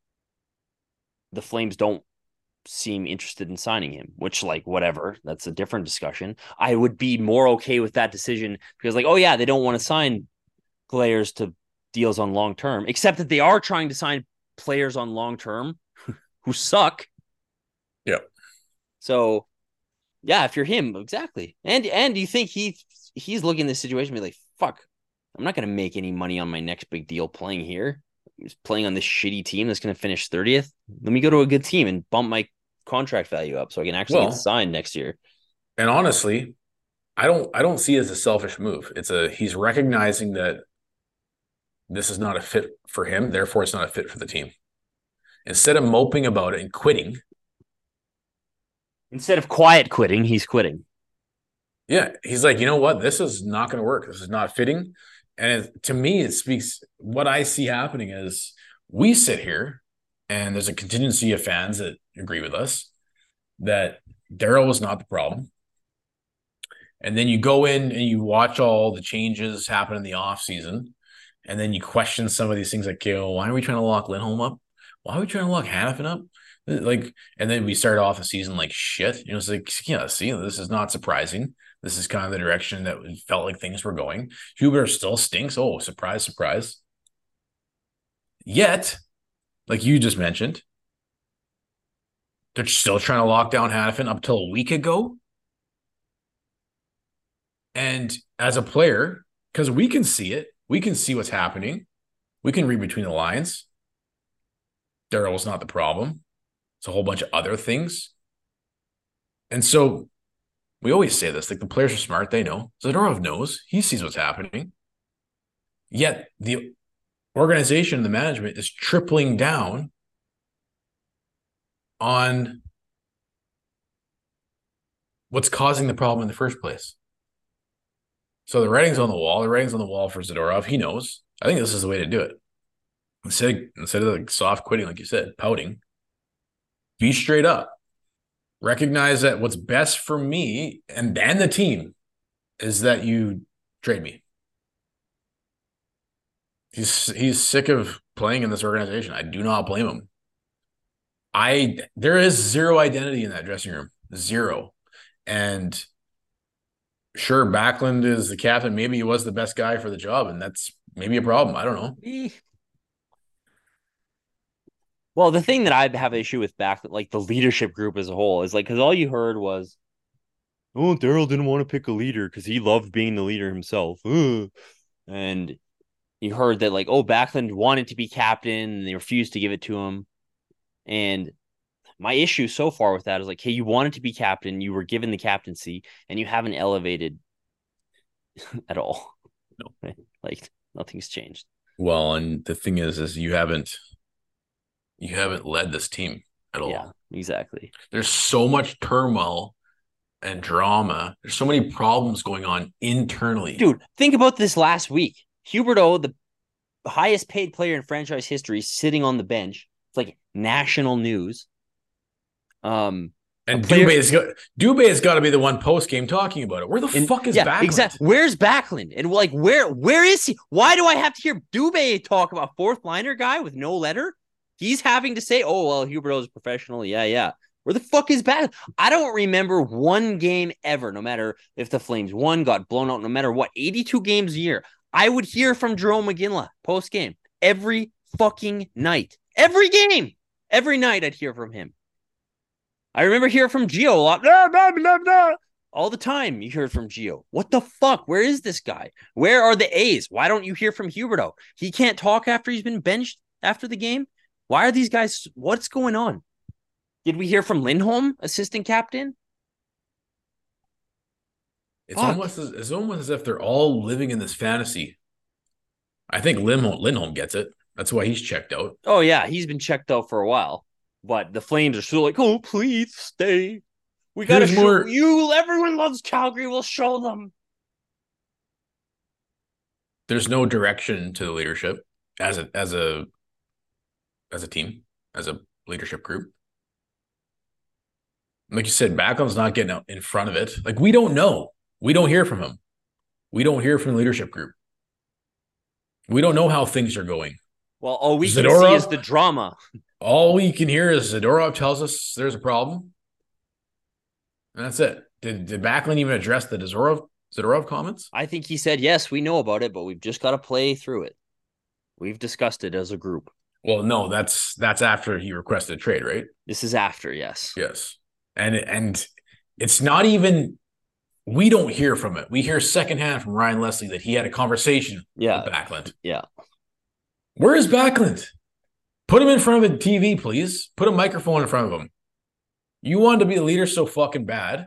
the Flames don't seem interested in signing him. Which, like, whatever. That's a different discussion. I would be more okay with that decision because, like, oh yeah, they don't want to sign players to deals on long term, except that they are trying to sign players on long term who suck. Yep. So, yeah, if you're him, exactly. And and you think he he's looking at this situation and be like, fuck, I'm not going to make any money on my next big deal playing here. He's playing on this shitty team that's going to finish thirtieth. Let me go to a good team and bump my contract value up so I can actually well, get signed next year. And honestly, I don't I don't see it as a selfish move. It's a he's recognizing that this is not a fit for him, therefore it's not a fit for the team. Instead of moping about it and quitting. Instead of quiet quitting, he's quitting. Yeah, he's like, you know what? This is not going to work. This is not fitting. And it, to me, it speaks, what I see happening is we sit here and there's a contingency of fans that agree with us that Darryl was not the problem. And then you go in and you watch all the changes happen in the offseason. And then you question some of these things like, okay, well, why are we trying to lock Lindholm up? Why are we trying to lock Hanifin up? Like, and then we start off the season like shit. You know, it's like, yeah, see, this is not surprising. This is kind of the direction that it felt like things were going. Huber still stinks. Oh, surprise, surprise. Yet, like you just mentioned, they're still trying to lock down Hanifin up till a week ago. And as a player, because we can see it, we can see what's happening. We can read between the lines. Darryl's not the problem. It's a whole bunch of other things. And so we always say this, like the players are smart. They know. Zadorov knows. He sees what's happening. Yet the organization, the management is tripling down on what's causing the problem in the first place. So the writing's on the wall. The writing's on the wall for Zadorov. He knows. I think this is the way to do it. Instead of, instead of like soft quitting, like you said, pouting, be straight up. Recognize that what's best for me and, and the team is that you trade me. He's he's sick of playing in this organization. I do not blame him. I there is zero identity in that dressing room. Zero. And sure, Backlund is the captain. Maybe he was the best guy for the job, and that's maybe a problem. I don't know. Well, the thing that I have an issue with back, like the leadership group as a whole, is like because all you heard was, "Oh, Darryl didn't want to pick a leader because he loved being the leader himself," and you heard that like, "Oh, Backlund wanted to be captain and they refused to give it to him," and my issue so far with that is like, hey, you wanted to be captain, you were given the captaincy, and you haven't elevated at all. No, right? Like nothing's changed. Well, and the thing is, is you haven't, you haven't led this team at all. Yeah, exactly. There's so much turmoil and drama. There's so many problems going on internally. Dude, think about this last week. Huberdeau, the highest paid player in franchise history, sitting on the bench. It's like national news. Um, and player... Dubé's got Dubé's got to be the one post game talking about it. Where the and, fuck is yeah, Backlund? Exactly. Where's Backlund? And like, where where is he? Why do I have to hear Dubé talk about fourth liner guy with no letter? He's having to say, "Oh well, Huberdeau's a professional." Yeah, yeah. Where the fuck is Backlund? I don't remember one game ever. No matter if the Flames won, got blown out, no matter what, eighty-two games a year, I would hear from Jerome McGinley post game every fucking night, every game, every night. I'd hear from him. I remember hearing from Gio a lot. Blah, blah, blah, blah. All the time you heard from Gio. What the fuck? Where is this guy? Where are the A's? Why don't you hear from Huberto? He can't talk after he's been benched after the game. Why are these guys? What's going on? Did we hear from Lindholm, assistant captain? It's almost as, it's almost as if they're all living in this fantasy. I think Lindholm, Lindholm gets it. That's why he's checked out. Oh, yeah. He's been checked out for a while. But the Flames are still like, oh, please stay. We got to show more... you. Everyone loves Calgary. We'll show them. There's no direction to the leadership as a as a as a team, as a leadership group. Like you said, Backlund's not getting out in front of it. Like, we don't know. We don't hear from him. We don't hear from the leadership group. We don't know how things are going. Well, all we Zadorov, can see is the drama. All we can hear is Zadorov tells us there's a problem. And that's it. Did, did Backlund even address the Zadorov, Zadorov comments? I think he said, yes, we know about it, but we've just got to play through it. We've discussed it as a group. Well, no, that's that's after he requested a trade, right? This is after, yes. Yes. And and it's not even, we don't hear from it. We hear secondhand from Ryan Leslie that he had a conversation yeah. with Backlund. Yeah. Where is Backlund? Put him in front of the T V, please. Put a microphone in front of him. You wanted to be the leader so fucking bad.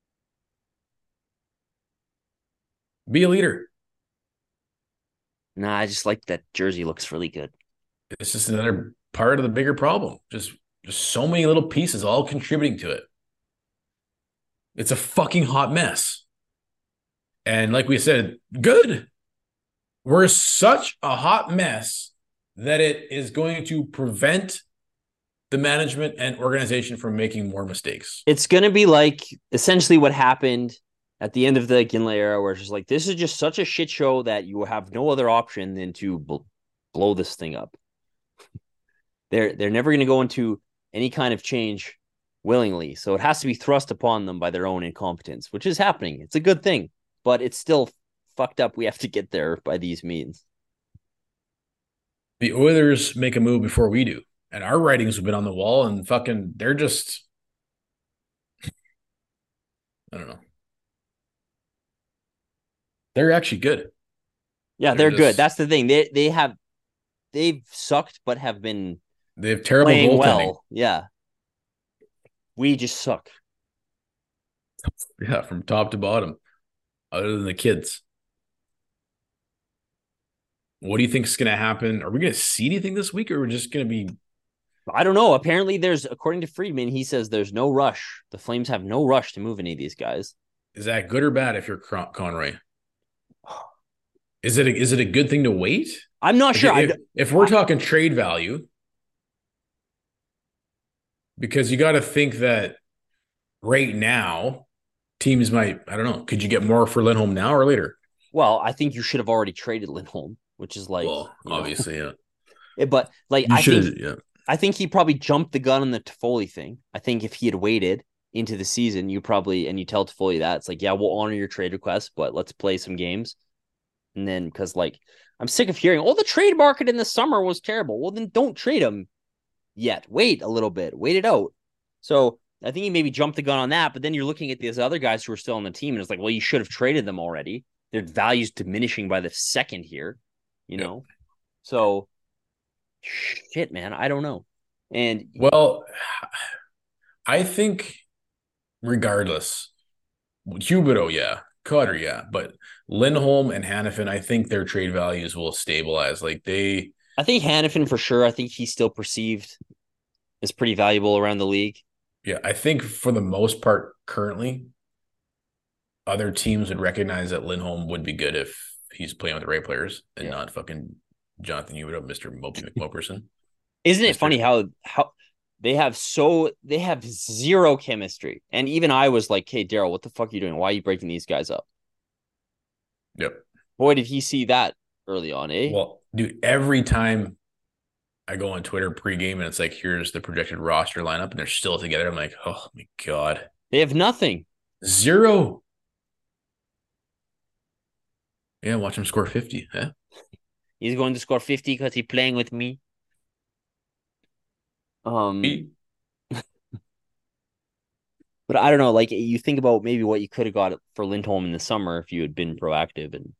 Be a leader. Nah, I just like that jersey looks really good. It's just another part of the bigger problem. Just, just so many little pieces all contributing to it. It's a fucking hot mess. And like we said, good. We're such a hot mess that it is going to prevent the management and organization from making more mistakes. It's going to be like essentially what happened at the end of the Ginla era, where it's just like, this is just such a shit show that you have no other option than to bl- blow this thing up. They're, they're never going to go into any kind of change willingly. So it has to be thrust upon them by their own incompetence, which is happening. It's a good thing, but it's still fucked up. We have to get there by these means. The Oilers make a move before we do. And our writings have been on the wall and fucking, they're just, I don't know. They're actually good. Yeah, they're, they're just, good. That's the thing. They they have, they've sucked, but have been They have terrible playing goaltending. Well. Yeah. We just suck. Yeah, from top to bottom, other than the kids. What do you think is going to happen? Are we going to see anything this week, or are we just going to be... I don't know. Apparently, there's, according to Friedman, he says there's no rush. The Flames have no rush to move any of these guys. Is that good or bad if you're Con- Conroy? Is it a, is it a good thing to wait? I'm not like sure. If, if we're talking trade value, because you got to think that right now, teams might, I don't know, could you get more for Lindholm now or later? Well, I think you should have already traded Lindholm, which is like, well, obviously, know. yeah. But like, you I should, think, yeah. I think he probably jumped the gun on the Toffoli thing. I think if he had waited into the season, you probably, and you tell Toffoli that, it's like, yeah, we'll honor your trade request, but let's play some games. And then, because like, I'm sick of hearing, oh, the trade market in the summer was terrible. Well, then don't trade him yet. Wait a little bit. Wait it out. So I think he maybe jumped the gun on that, but then you're looking at these other guys who are still on the team, and it's like, well, you should have traded them already. Their value's diminishing by the second here, you know? Yep. So, shit, man, I don't know. And well, I think regardless, Huberdeau, yeah, Cutter, yeah, but Lindholm and Hanifin, I think their trade values will stabilize. Like they, I think Hanifin for sure. I think he's still perceived as pretty valuable around the league. Yeah, I think for the most part, currently, other teams would recognize that Lindholm would be good if he's playing with the right players and yeah. not fucking Jonathan Huberdeau, Mister Mopey McMoperson. Isn't it Mister funny how how they have so they have zero chemistry? And even I was like, "Hey, Daryl, what the fuck are you doing? Why are you breaking these guys up?" Yep. Boy, did he see that early on, eh? Well, dude, every time I go on Twitter pregame and it's like, here's the projected roster lineup, and they're still together, I'm like, oh my god, they have nothing, zero. Yeah, watch him score fifty. Yeah, he's going to score fifty because he's playing with me. Um, But I don't know, like you think about maybe what you could have got for Lindholm in the summer if you had been proactive. And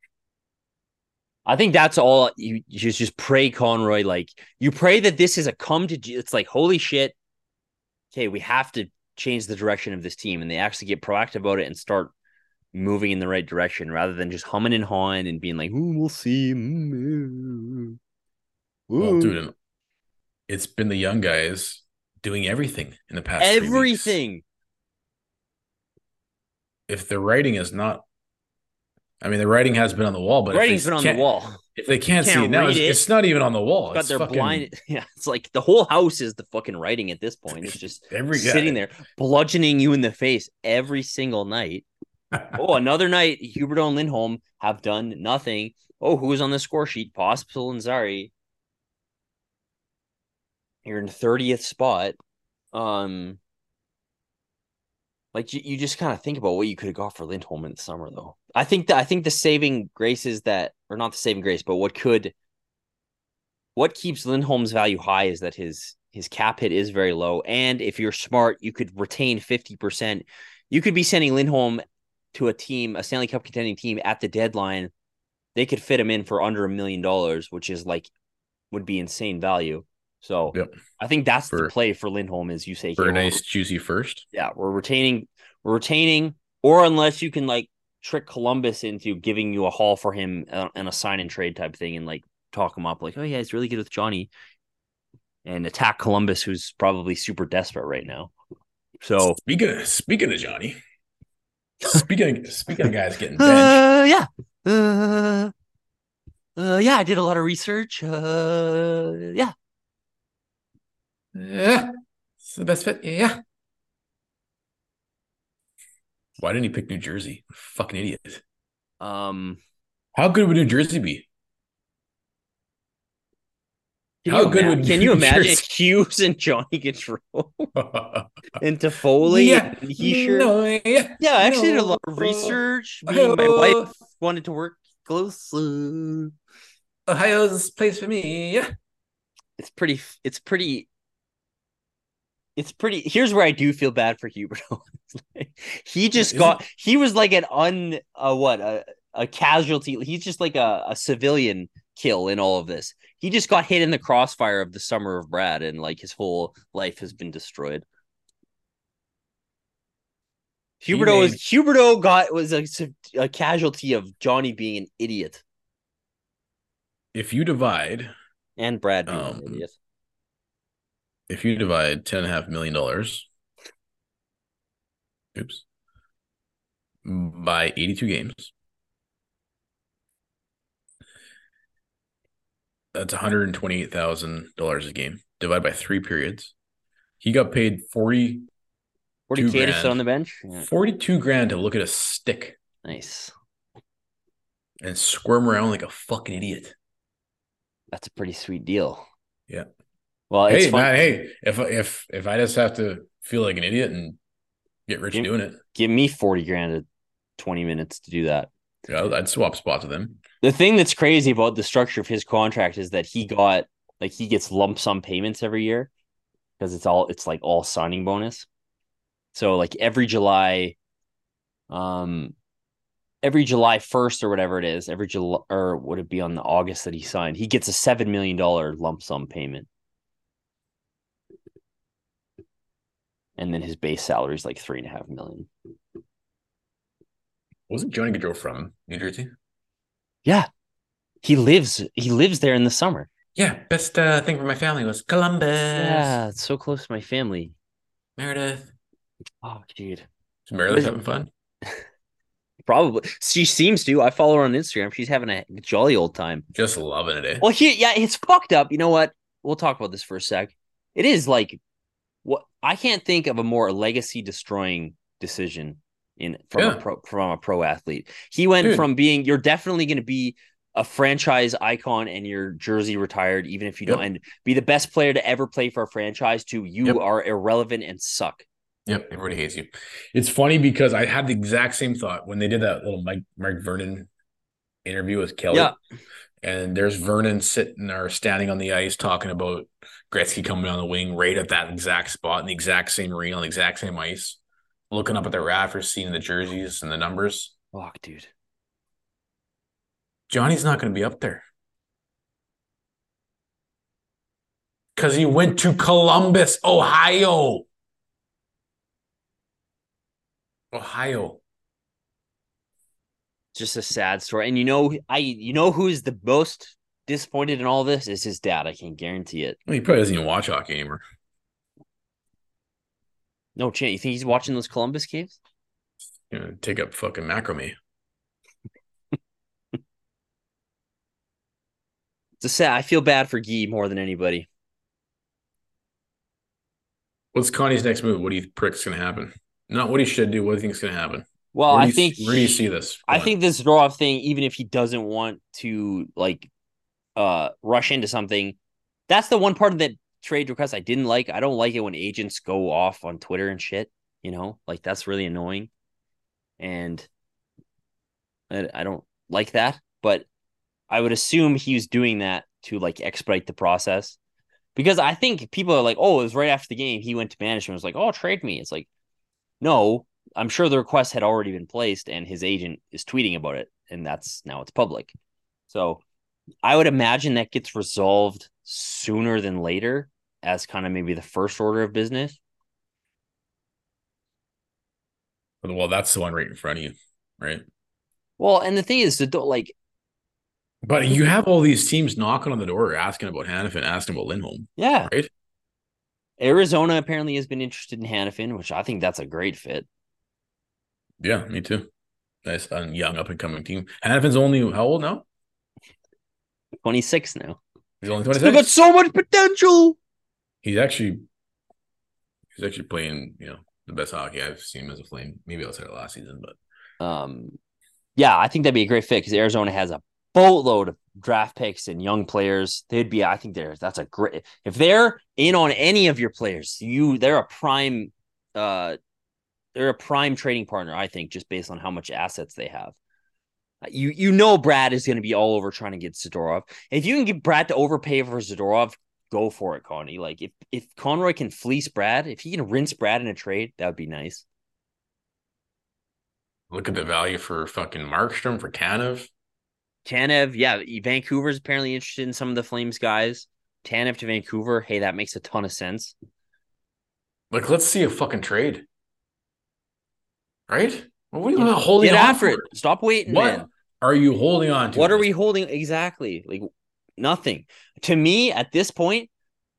I think that's all you, you just, just pray Conroy. Like you pray that this is a come to, it's like, holy shit. Okay. We have to change the direction of this team, and they actually get proactive about it and start moving in the right direction rather than just humming and hawing and being like, ooh, we'll see. Ooh. Well, dude, it's been the young guys doing everything in the past three weeks. Everything. If the writing is not, I mean, the writing has been on the wall, but The writing's if they been on the can't- wall. If they can't, Can't see it now, read it's, it. it's not even on the wall. Got It's their fucking, blind. Yeah, it's like the whole house is the fucking writing at this point. It's just Every guy. sitting there, bludgeoning you in the face every single night. Oh, another night, Huberdeau and Lindholm have done nothing. Oh, who is on the score sheet? Pospisil and Zari. You're in thirtieth spot. Um, like you, you just kind of think about what you could have got for Lindholm in the summer, though. I think that I think the saving grace is that, or not the saving grace, but what could, what keeps Lindholm's value high is that his his cap hit is very low, and if you're smart, you could retain fifty percent. You could be sending Lindholm to a team, a Stanley Cup contending team at the deadline. They could fit him in for under a million dollars, which is like would be insane value. So Yep. I think that's For- the play for Lindholm is you say, for "Okay, a we're- nice juicy first. yeah, we're retaining, we're retaining, or unless you can like trick Columbus into giving you a haul for him uh, and a sign and trade type thing and like talk him up like, oh yeah, he's really good with Johnny, and attack Columbus, who's probably super desperate right now. So Speaking of, speaking of Johnny, speaking of, speaking of guys getting benched, uh, yeah, uh, uh, yeah, I did a lot of research. Uh, yeah, yeah, it's the best fit. Yeah. Why didn't he pick New Jersey? Fucking idiot. um, How good would New Jersey be? can How you, good ima- would can New you imagine Jersey- Hughes and Johnny Gaudreau and Toffoli yeah, and Heischer? no, yeah, Yeah, I actually did a no. lot of research. Me and my Ohio, wife wanted to work close. Ohio's place for me. Yeah, It's pretty. It's pretty. It's pretty. Here's where I do feel bad for Huberdeau. He just Isn't- got. He was like an un. Uh, what a a casualty. He's just like a, a civilian kill in all of this. He just got hit in the crossfire of the summer of Brad, and like his whole life has been destroyed. He Huberdeau made- is Huberdeau got was a, a casualty of Johnny being an idiot. if you divide, And Brad being Um, an idiot. if you divide ten and a half million dollars, oops, by eighty-two games, that's one hundred twenty-eight thousand dollars a game. Divided by three periods, he got paid forty, forty K to sit grand. on the bench. Yeah. forty-two grand to look at a stick Nice. and squirm around like a fucking idiot. That's a pretty sweet deal. Yeah. Well, it's Hey fun. man, hey, if if if I just have to feel like an idiot and get rich Give- doing it, Give me forty grand at twenty minutes to do that. yeah, I'd swap spots with him. The thing that's crazy about the structure of his contract is that he got like he gets lump sum payments every year because it's all it's like all signing bonus. So like every July, um, every July first or whatever it is, every July or would it be on the August that he signed, he gets a seven million dollar lump sum payment. And then his base salary is like three and a half million. Wasn't Johnny Gaudreau from New Jersey? Yeah. He lives he lives there in the summer. Yeah, best uh, thing for my family was Columbus. Yeah, it's so close to my family. Meredith. Oh, dude. Is Meredith having fun? Probably. She seems to. I follow her on Instagram. She's having a jolly old time. Just loving it, eh? Well, here, yeah, it's fucked up. You know what? We'll talk about this for a sec. It is like what I can't think of a more legacy destroying decision in from Yeah. a pro from a pro athlete. He went Dude. from being you're definitely going to be a franchise icon and your jersey retired, even if you Yep. don't, and be the best player to ever play for a franchise. To you Yep. are irrelevant and suck. Yep, everybody hates you. It's funny because I had the exact same thought when they did that little Mike Mark Vernon interview with Kelly. Yeah. And there's Vernon sitting or standing on the ice talking about Gretzky coming on the wing right at that exact spot in the exact same arena on the exact same ice. looking up at the rafters, seeing the jerseys and the numbers. Fuck, dude. Johnny's not going to be up there. Because he went to Columbus, Ohio. Ohio. Just a sad story. And you know, I you know who's the most disappointed in all this is his dad. I can guarantee it. Well, he probably doesn't even watch hockey anymore. No chance. You think he's watching those Columbus games? You know, take up fucking macrame. It's a sad. I feel bad for Guy more than anybody. What's Connie's next move? What do you think's going to happen? Not what he should do. What do you think is going to happen? Well, where I you, think where do you see this? I going? think this draw thing, even if he doesn't want to like uh rush into something, that's the one part of that trade request I didn't like. I don't like it when agents go off on Twitter and shit. You know, like that's really annoying, and I, I don't like that. But I would assume he was doing that to like expedite the process, because I think people are like, oh, it was right after the game he went to management. It was like, oh, trade me. It's like, no. I'm sure the request had already been placed and his agent is tweeting about it, and that's now it's public. So I would imagine that gets resolved sooner than later as kind of maybe the first order of business. Well, that's the one right in front of you, right? Well, and the thing is, that like, but you have all these teams knocking on the door asking about Hanifin, asking about Lindholm. Yeah. Right? Arizona apparently has been interested in Hanifin, which I think that's a great fit. Yeah, me too. Nice, a young up-and-coming team. Hanifin's only how old now? twenty-six now. He's only twenty-six. Still got so much potential. He's actually, he's actually playing, you know, the best hockey I've seen him as a Flame. Maybe outside of last season, but um, yeah, I think that'd be a great fit because Arizona has a boatload of draft picks and young players. They'd be, I think, they're that's a great. If they're in on any of your players, you they're a prime. Uh, They're a prime trading partner, I think, just based on how much assets they have. You you know Brad is going to be all over trying to get Zadorov. If you can get Brad to overpay for Zadorov, go for it, Connie. Like, if, if Conroy can fleece Brad, if he can rinse Brad in a trade, that would be nice. Look at the value for fucking Markstrom, for Tanev. Tanev, yeah, Vancouver's apparently interested in some of the Flames guys. Tanev to Vancouver, hey, that makes a ton of sense. Like, let's see a fucking trade. Right? What are you yeah. holding Get on after for? it. Stop waiting, what man. Are you holding on to? What are we holding? Exactly. Like, nothing. To me, at this point,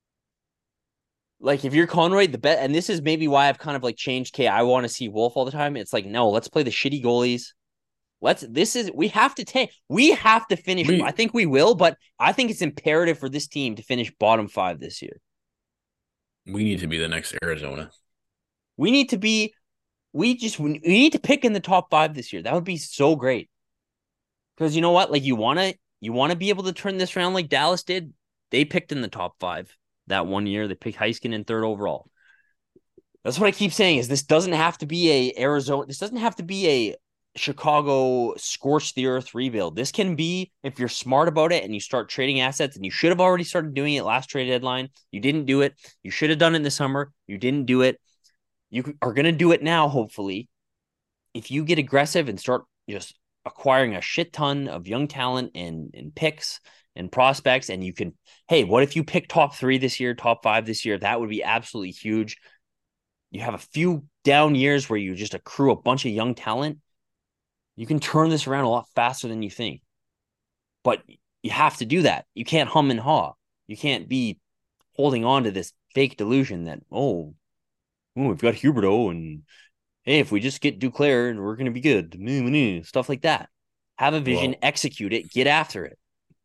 like, if you're Conroy, the bet, and this is maybe why I've kind of, like, changed, okay, I want to see Wolf all the time. It's like, no, let's play the shitty goalies. Let's, this is, we have to take, we have to finish. We, I think we will, but I think it's imperative for this team to finish bottom five this year. We need to be the next Arizona. We need to be, we just, we need to pick in the top five this year. That would be so great. Because you know what? Like, you want to, you want to be able to turn this around like Dallas did. They picked in the top five that one year. They picked Heiskanen in third overall. That's what I keep saying is this doesn't have to be a Arizona. This doesn't have to be a Chicago scorched the earth rebuild. This can be, if you're smart about it and you start trading assets, and you should have already started doing it last trade deadline. You didn't do it. You should have done it in the summer. You didn't do it. You are going to do it now, hopefully. If you get aggressive and start just acquiring a shit ton of young talent and, and picks and prospects, and you can, hey, what if you pick top three this year, top five this year? That would be absolutely huge. You have a few down years where you just accrue a bunch of young talent. You can turn this around a lot faster than you think. But you have to do that. You can't hum and haw. You can't be holding on to this fake delusion that, oh, oh we've got Huberdeau, and hey, if we just get Duclair, we're going to be good. Stuff like that. Have a vision, well, execute it, get after it.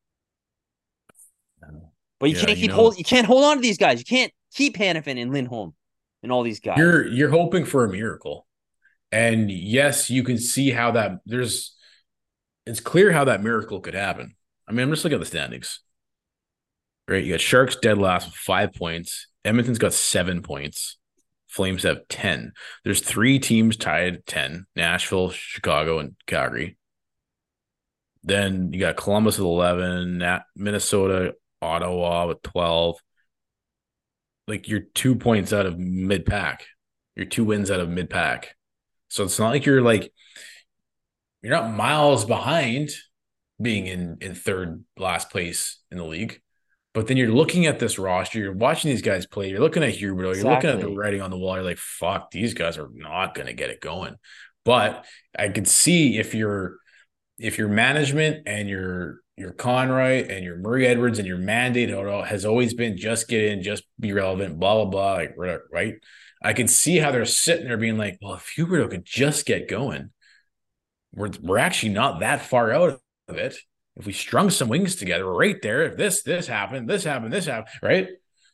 But you yeah, can't keep you know, hold. You can't hold on to these guys. You can't keep Hanifin and Lindholm and all these guys. You're you're hoping for a miracle, and yes, you can see how that there's. It's clear how that miracle could happen. I mean, I'm just looking at the standings. Right, you got Sharks dead last with five points. Edmonton's got seven points. Flames have ten. There's three teams tied at ten: Nashville, Chicago, and Calgary. Then you got Columbus with eleven, Minnesota, Ottawa with twelve. Like, you're two points out of mid-pack. You're two wins out of mid pack. So it's not like you're like, you're not miles behind being in, in third last place in the league. But then you're looking at this roster, you're watching these guys play, you're looking at Huberdeau, you're looking at the Exactly. writing on the wall, you're like, fuck, these guys are not going to get it going. But I could see if you're if your management and your your Conroy and your Murray Edwards and your mandate has always been just get in, just be relevant, blah, blah, blah, like, right? I can see how they're sitting there being like, well, if Huberdeau could just get going, we're, we're actually not that far out of it. If we strung some wings together, we're right there. If this, this happened, this happened, this happened, right?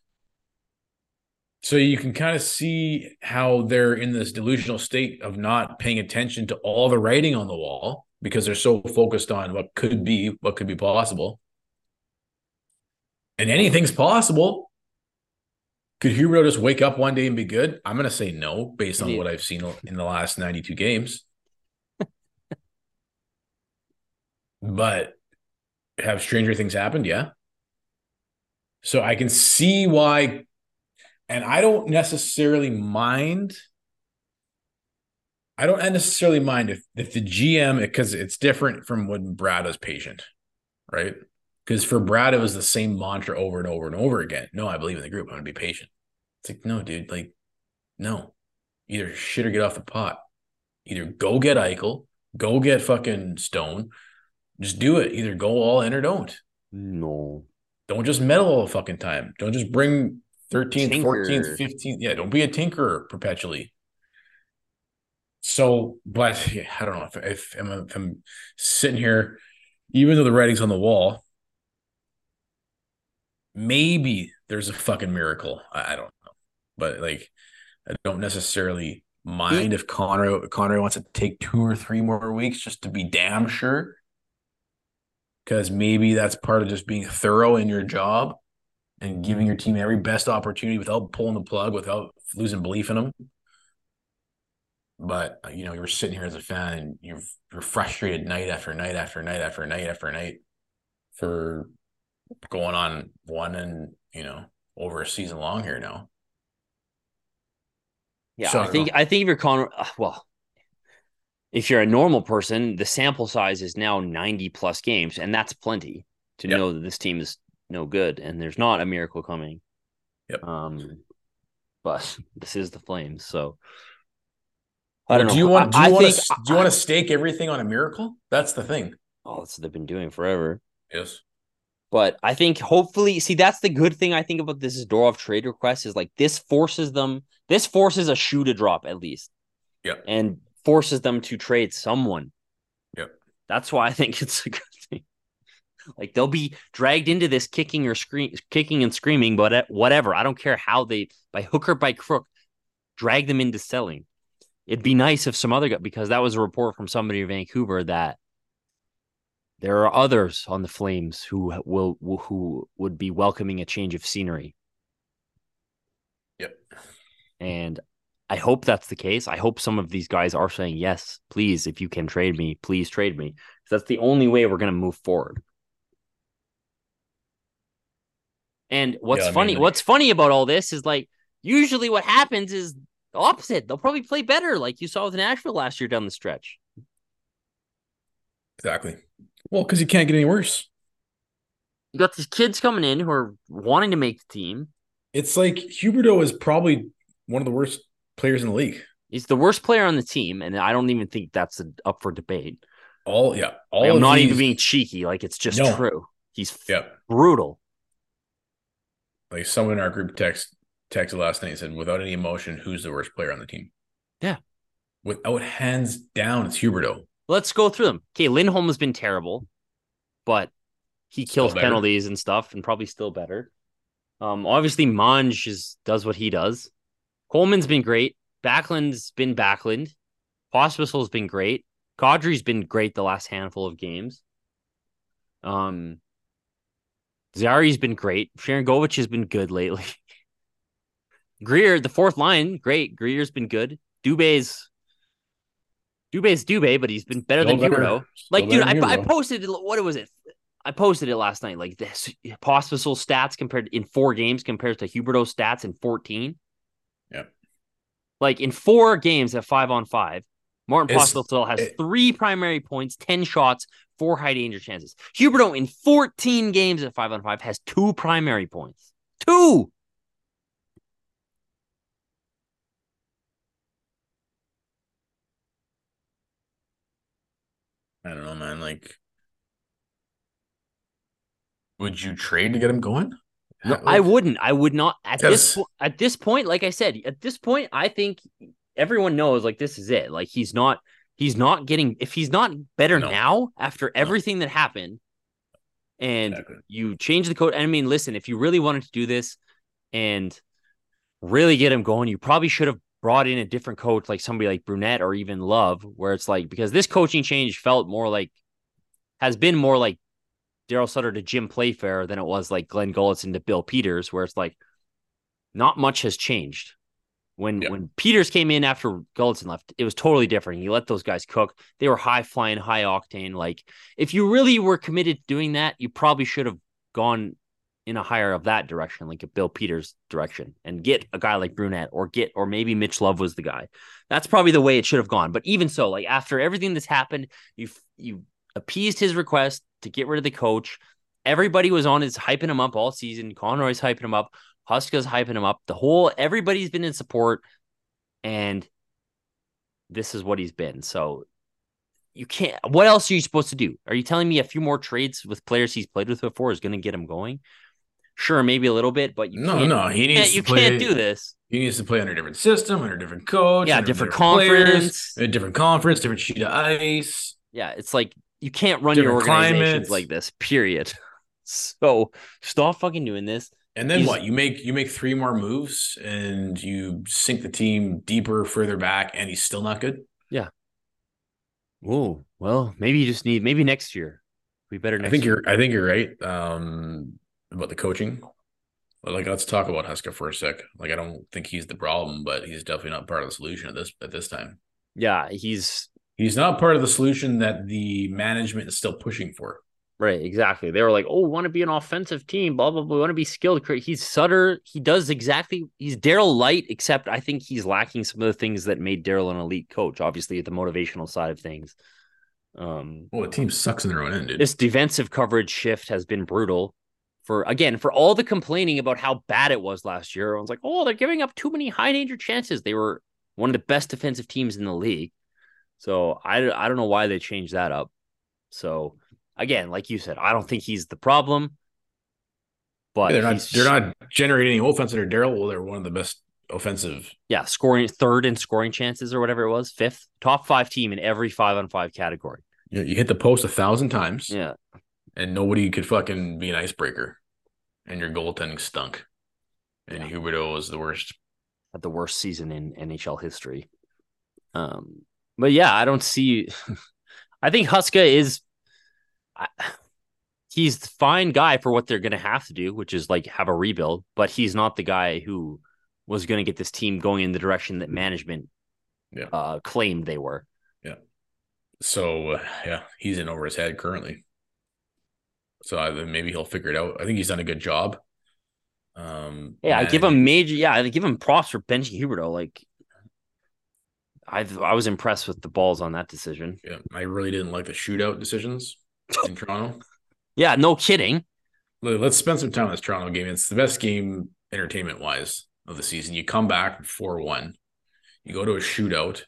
So you can kind of see how they're in this delusional state of not paying attention to all the writing on the wall because they're so focused on what could be, what could be possible. And anything's possible. Could Huberdeau just wake up one day and be good? I'm going to say no, based on what I've seen in the last ninety-two games. But have stranger things happened? Yeah. So I can see why, and I don't necessarily mind. I don't necessarily mind if, if the G M, because it's different from when Brad was patient, right? Because for Brad, it was the same mantra over and over and over again. No, I believe in the group. I'm going to be patient. It's like, no, dude, like, no. Either shit or get off the pot. Either go get Eichel, go get fucking Stone. Just do it. Either go all in or don't. No. Don't just meddle all the fucking time. Don't just bring thirteenth, Tinker. fourteenth, fifteenth. Yeah, don't be a tinkerer perpetually. So, but yeah, I don't know if, if, I'm, if I'm sitting here, even though the writing's on the wall, maybe there's a fucking miracle. I, I don't know. But like, I don't necessarily mind if Connor Connor wants to take two or three more weeks just to be damn sure. Because maybe that's part of just being thorough in your job and giving your team every best opportunity without pulling the plug, without losing belief in them. But, you know, you're sitting here as a fan and you're, you're frustrated night after night after night after night after night for going on one and, you know, over a season long here now. Yeah, So, I think I think if you're Connor, well, if you're a normal person, the sample size is now ninety plus games, and that's plenty to Yep. know that this team is no good and there's not a miracle coming. Yep. Um, but this is the Flames, so I don't do know. you want? Do I, you I want think to? Do you want to stake everything on a miracle? That's the thing. oh, that's what they've been doing forever. Yes. But I think hopefully, see, that's the good thing I think about this Zadorov trade request is like this forces them, this forces a shoe to drop at least. Yep. And forces them to trade someone. Yep. That's why I think it's a good thing. Like they'll be dragged into this kicking or scream, kicking and screaming, but whatever. I don't care how they, by hook or by crook, drag them into selling. It'd be nice if some other guy, because that was a report from somebody in Vancouver that there are others on the Flames who will who would be welcoming a change of scenery. Yep. And I hope that's the case. I hope some of these guys are saying, yes, please, if you can trade me, please trade me. That's the only way we're going to move forward. And what's Yeah, I mean, funny, like- what's funny about all this is like, usually what happens is the opposite. They'll probably play better, like you saw with Nashville last year down the stretch. Exactly. Well, because you can't get any worse. You got these kids coming in who are wanting to make the team. It's like Huberdeau is probably one of the worst players in the league. He's the worst player on the team, and I don't even think that's a, up for debate. All yeah. All Like, I'm of not these, even being cheeky. Like, it's just No. true. He's Yeah. brutal. Like someone in our group text texted last night and said, without any emotion, who's the worst player on the team? Yeah. Without hands down, it's Huberdeau. Let's go through them. Okay, Lindholm has been terrible, but he Still kills better. penalties and stuff, and probably still better. Um, obviously, Monge is, does what he does. Coleman's been great. Backlund's been Backlund. Pospisil's been great. Kadri's been great the last handful of games. Um, Zari's been great. Sharangovich has been good lately. Greer, the fourth line, great. Greer's been good. Dubé's Dubé's Dubé, but he's been better Still than better- Huberdeau. still Like, dude, better I, than I Huberdeau. posted, what was it? I posted it last night. Like, this Pospisil stats compared in four games compared to Huberdeau stats in fourteen. Yep. Like in four games at five on five, Martin It's- Pospisil has it- three primary points, ten shots, four high danger chances. Huberdeau in fourteen games at five on five has two primary points. Two. I don't know, man. Like, would you trade to get him going? No, Like, I wouldn't. I would not at this Because- po- at this point. Like I said, at this point, I think everyone knows like this is it. Like he's not he's not getting if he's not better No. now after everything that happened, and Exactly. you change the code. I mean, listen, if you really wanted to do this and really get him going, you probably should have brought in a different coach, like somebody like Brunette or even Love, where it's like because this coaching change felt more like has been more like Daryl Sutter to Jim Playfair than it was like Glenn Gulletson to Bill Peters, where it's like not much has changed. When Yeah. when Peters came in after Gulletson left, it was totally different. He let those guys cook. They were high flying, high octane. Like if you really were committed to doing that, you probably should have gone in a higher of that direction, like a Bill Peters direction, and get a guy like Brunette or get or maybe Mitch Love was the guy. That's probably the way it should have gone. But even so, like after everything that's happened, you you appeased his request to get rid of the coach. Everybody was on his hyping him up all season. Conroy's hyping him up. Huska's hyping him up. The whole everybody's been in support, and this is what he's been. So you can't. What else are you supposed to do? Are you telling me a few more trades with players he's played with before is going to get him going? Sure, maybe a little bit, but you No, can't, no, he you needs can't, to you play- can't do this. He needs to play under a different system, under a different coach, Yeah, under different players, conference. a different conference, different sheet of ice. Yeah, it's like you can't run your Different organizations climates. like this. Period. So stop fucking doing this. And then He's- what? You make you make three more moves and you sink the team deeper, further back, and he's still not good. Oh, well, maybe you just need maybe next year. We better next I think year. you're I think you're right um, about the coaching. But like, let's talk about Huska for a sec. Like, I don't think he's the problem, but he's definitely not part of the solution at this at this time. Yeah, he's He's not part of the solution that the management is still pushing for. right, exactly. They were like, "Oh, we want to be an offensive team, blah blah blah. We want to be skilled." He's Sutter. He does exactly. He's Daryl light, except I think he's lacking some of the things that made Daryl an elite coach. Obviously, at the motivational side of things. Um, Well, the team sucks in their own end, dude. this defensive coverage shift has been brutal. For again, for all the complaining about how bad it was last year, everyone's like, "Oh, they're giving up too many high danger chances." They were one of the best defensive teams in the league. So I, I don't know why they changed that up. So again, like you said, I don't think he's the problem. But they're not he's, they're not generating any offense under Daryl. Well, they're one of the best offensive. yeah, scoring third in scoring chances or whatever it was, fifth, top five team in every five on five category. You, know, you hit the post a thousand times, Yeah. and nobody could fucking be an icebreaker, and your goaltending stunk. And Yeah. Huberdeau was the worst. Had the worst season in N H L history. Um, but yeah, I don't see. I think Huska is. I, he's the fine guy for what they're going to have to do, which is like have a rebuild. But he's not the guy who was going to get this team going in the direction that management Yeah. uh, claimed they were. So uh, yeah, he's in over his head currently. So I, maybe he'll figure it out. I think he's done a good job. Um, Yeah, I give managing- him major. Yeah, I give him props for benching Huberdeau. Like, I I was impressed with the balls on that decision. Yeah, I really didn't like the shootout decisions in Toronto. Yeah, no kidding. Let- Let's spend some time on this Toronto game. It's the best game entertainment wise of the season. You come back four one, you go to a shootout.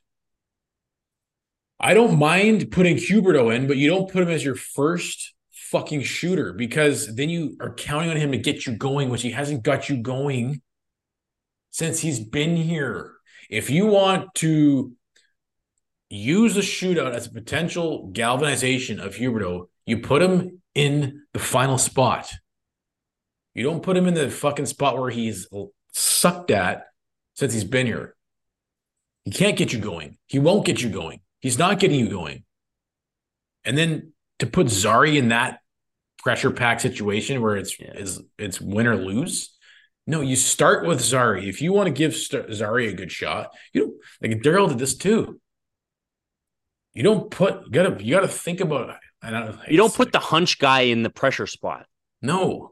I don't mind putting Huberdeau in, but you don't put him as your first fucking shooter because then you are counting on him to get you going, which he hasn't got you going since he's been here. If you want to use the shootout as a potential galvanization of Huberdeau, you put him in the final spot. You don't put him in the fucking spot where he's sucked at since he's been here. He can't get you going. He won't get you going. He's not getting you going. And then to put Zari in that pressure pack situation where it's Yeah. it's, it's win or lose. No, you start with Zari. If you want to give St- Zari a good shot, you don't like Daryl did this too. You don't put you gotta you gotta think about I don't You don't put the hunch guy in the pressure spot. no.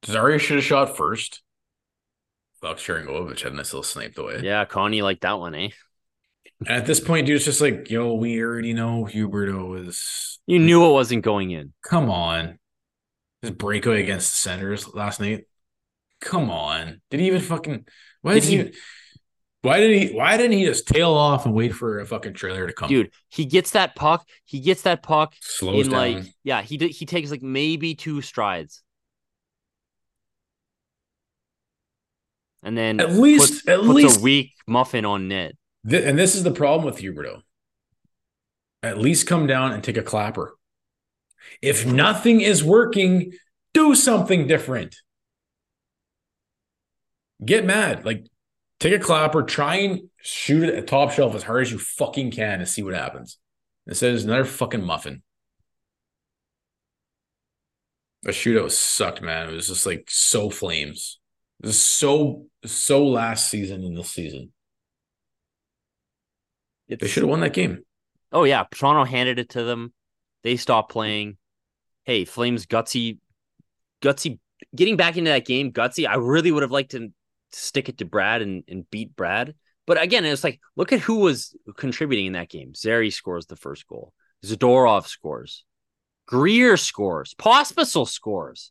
Zarya should have shot first. Fuck, Sharangovich had a nice little sniped away. Yeah, Connie liked that one, eh? And at this point, dude, it's just like, yo, we already know Huberto is. You knew it wasn't going in. Come on. His breakaway against the Senators last night. Come on. Did he even fucking. Why did, Did he. he- Even, why did he? Why didn't he just tail off and wait for a fucking trailer to come? Dude, he gets that puck. He gets that puck Slows in down. like, yeah, he d- he takes like maybe two strides. And then At least- puts, at puts least- a weak muffin on net. Th- and this is the problem with Huberto. At least come down and take a clapper. If nothing is working, do something different. Get mad. Like, take a clapper, try and shoot it at top shelf as hard as you fucking can and see what happens. Instead, it's another fucking muffin. The shootout sucked, man. It was just like so Flames. It was so, so last season in this season. They It's, should have won that game. oh yeah, Toronto handed it to them. They stopped playing. Hey, Flames gutsy, gutsy, getting back into that game, gutsy. I really would have liked to stick it to Brad and, and beat Brad. But again, it's like, look at who was contributing in that game. Zary scores the first goal. Zadorov scores. Greer scores. Pospisil scores.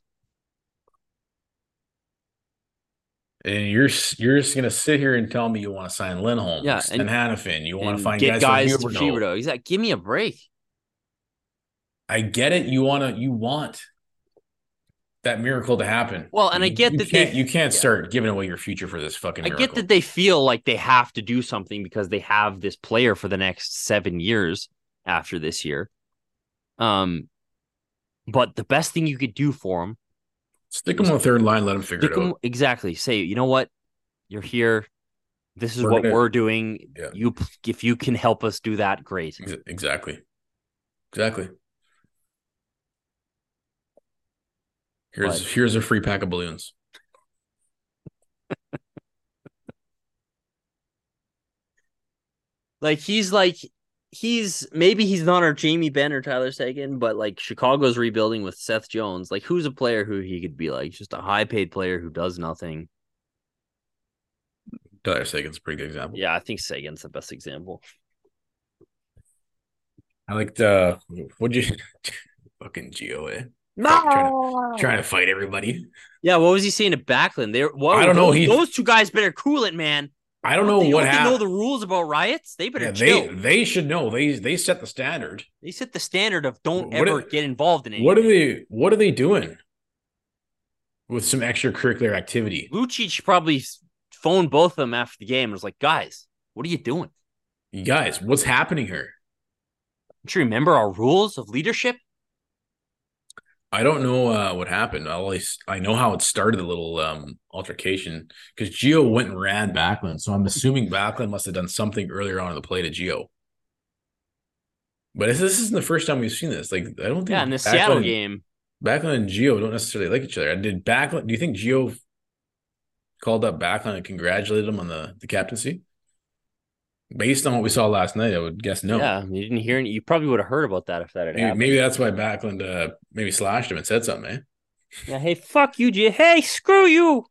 And you're you're just gonna sit here and tell me you want to sign Lindholm, Yeah, and, and- Hannafin. You want to And find get guys, guys for to Huberdeau. Huberdeau. He's like, give me a break. I get it. You want to you want that miracle to happen. Well, and I You- get you that can't, they- you can't yeah. start giving away your future for this fucking I miracle. get that they feel like they have to do something because they have this player for the next seven years after this year. Um, but the best thing you could do for him, Stick them on the third line. Let them figure stick it him out. exactly. Say, you know what, you're here. This is We're what gonna- we're doing. Yeah. You, if you can help us do that, great. Ex- Exactly. Exactly. Here's But- here's a free pack of balloons. Like he's like he's maybe he's not our Jamie Benn or Tyler Seguin, but like Chicago's rebuilding with Seth Jones. Like who's a player who he could be like just a high paid player who does nothing. Tyler Seguin's a pretty good example. Yeah, I think Seguin's the best example. I liked uh what'd you fucking Geo, eh? Trying to, trying to fight everybody. Yeah, what was he saying to Backlund? They whoa, I don't know, Those, he- those two guys better cool it, man. I don't know they, what don't they know happened. the rules about riots? They better Yeah, chill. they They, they should know. They they set the standard. set the standard of don't What ever are- get involved in anything. What are they what are they doing with some extracurricular activity? Lucic probably phoned both of them after the game and was like, guys, what are you doing? You guys, what's happening here? Don't you remember our rules of leadership? I don't know uh, what happened. I always I know how it started, the little um, altercation, because Gio went and ran Backlund. So I'm assuming Backlund must have done something earlier on in the play to Gio. But this, this isn't the first time we've seen this. Like I don't think Yeah, in the Backlund- Seattle game. Backlund and Gio don't necessarily like each other. Did Backlund? Do you think Gio called up Backlund and congratulated him on the, the captaincy? Based on what we saw last night, I would guess no. Yeah, you didn't hear any. You probably would have heard about that if that had Maybe, happened. maybe that's why Backlund uh, maybe slashed him and said something, eh? Yeah, hey, fuck you, G. Hey, screw you.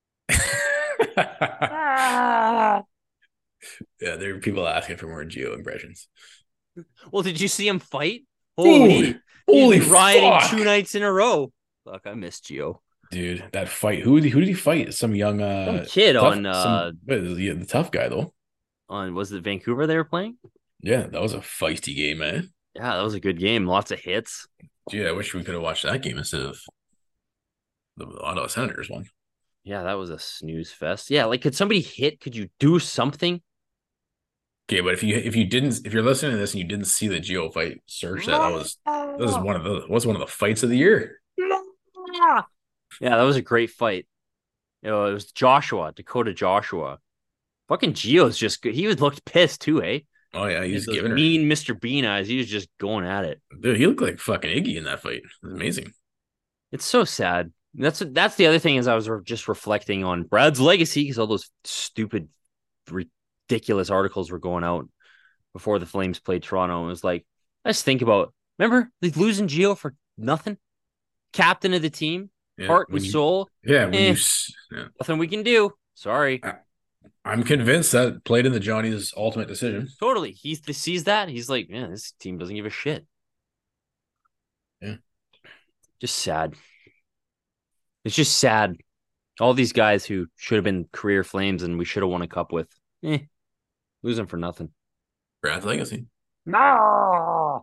Ah. Yeah, there are people asking for more Geo impressions. Well, did you see him fight? Holy, Ooh, holy he's been rioting fuck. two nights in a row. Fuck, I miss Gio. Dude, that fight. Who did he, who did he fight? Some young uh Some kid tough- on, some- uh, what is- yeah, the tough guy though. On was it Vancouver they were playing? Yeah, that was a feisty game, man. Yeah, that was a good game. Lots of hits. Gee, I wish we could have watched that game instead of the Ottawa Senators one. Yeah, that was a snooze fest. Yeah, like could somebody hit? Could you do something? Okay, but if you if you didn't if you're listening to this and you didn't see the Geo fight, search that. That was that was one of the was one of the fights of the year. Yeah, that was a great fight. You know, it was Joshua, Dakota Joshua. Fucking Gio's just good. He was looked pissed too, eh? Oh yeah, he's Those giving her. mean Mister Bean eyes. He was just going at it. Dude, he looked like fucking Iggy in that fight. It was amazing. It's so sad. That's that's the other thing is I was re- just reflecting on Brad's legacy because all those stupid, ridiculous articles were going out before the Flames played Toronto. It was like, I just think about, remember they losing Gio for nothing? Captain of the team. Yeah, heart when and you- soul. Yeah, when Eh. you s- yeah. Nothing we can do. Sorry. I'm convinced that played into Johnny's ultimate decision. Totally. He sees that. He's like, yeah, this team doesn't give a shit. Yeah. Just sad. It's just sad. All these guys who should have been career Flames and we should have won a cup with, eh, losing for nothing. Brad's legacy. No.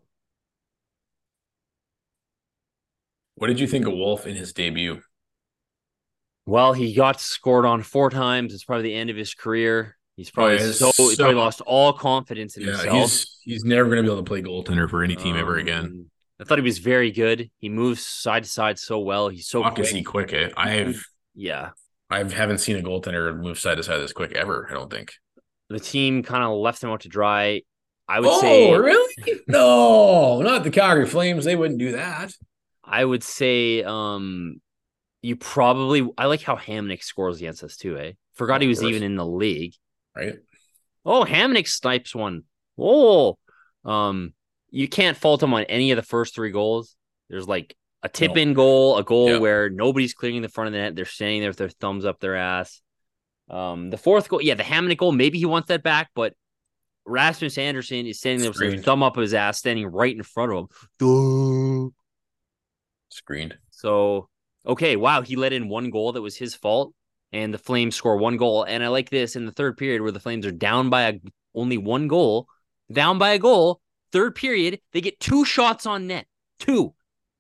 What did you think of Wolf in his debut? Well, he got scored on four times. It's probably the end of his career. He's probably Oh, yeah, so, he so- probably lost all confidence in Yeah, himself. he's he's never going to be able to play goaltender for any team ever again. Um, I thought he was very good. He moves side to side so well. He's so Fuck, quick. is he quick? Eh? I've Yeah. I haven't seen a goaltender move side to side this quick ever. I don't think. The team kind of left him out to dry. I would Oh, say really? No, not the Calgary Flames. They wouldn't do that. I would say um you probably I like how Hamnick scores against us too, eh? Forgot Oh, he of was course. even in the league. Right? Oh, Hamnick snipes one. Oh, um, you can't fault him on any of the first three goals. There's like a tip in goal, a goal Yeah. where nobody's clearing the front of the net. They're standing there with their thumbs up their ass. Um, the fourth goal, yeah, the Hamnick goal, maybe he wants that back, but Rasmus Anderson is standing there with his Screened. thumb up his ass, standing right in front of him. Duh. Screened. So, okay, wow, he let in one goal that was his fault, and the Flames score one goal. And I like this in the third period where the Flames are down by a, only one goal, down by a goal. Third period, they get two shots on net. Two.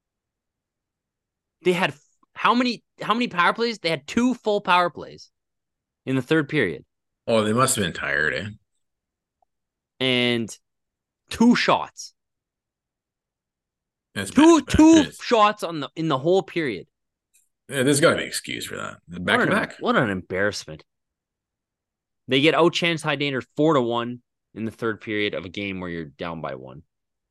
They had how many how many power plays? They had two full power plays in the third period. Oh, they must have been tired, eh? And two shots. That's Two back to back. two It's- shots on the in the whole period. Yeah, there's got to be an excuse for that. Back what to an, back. What an embarrassment. They get outchanced high danger four to one in the third period of a game where you're down by one.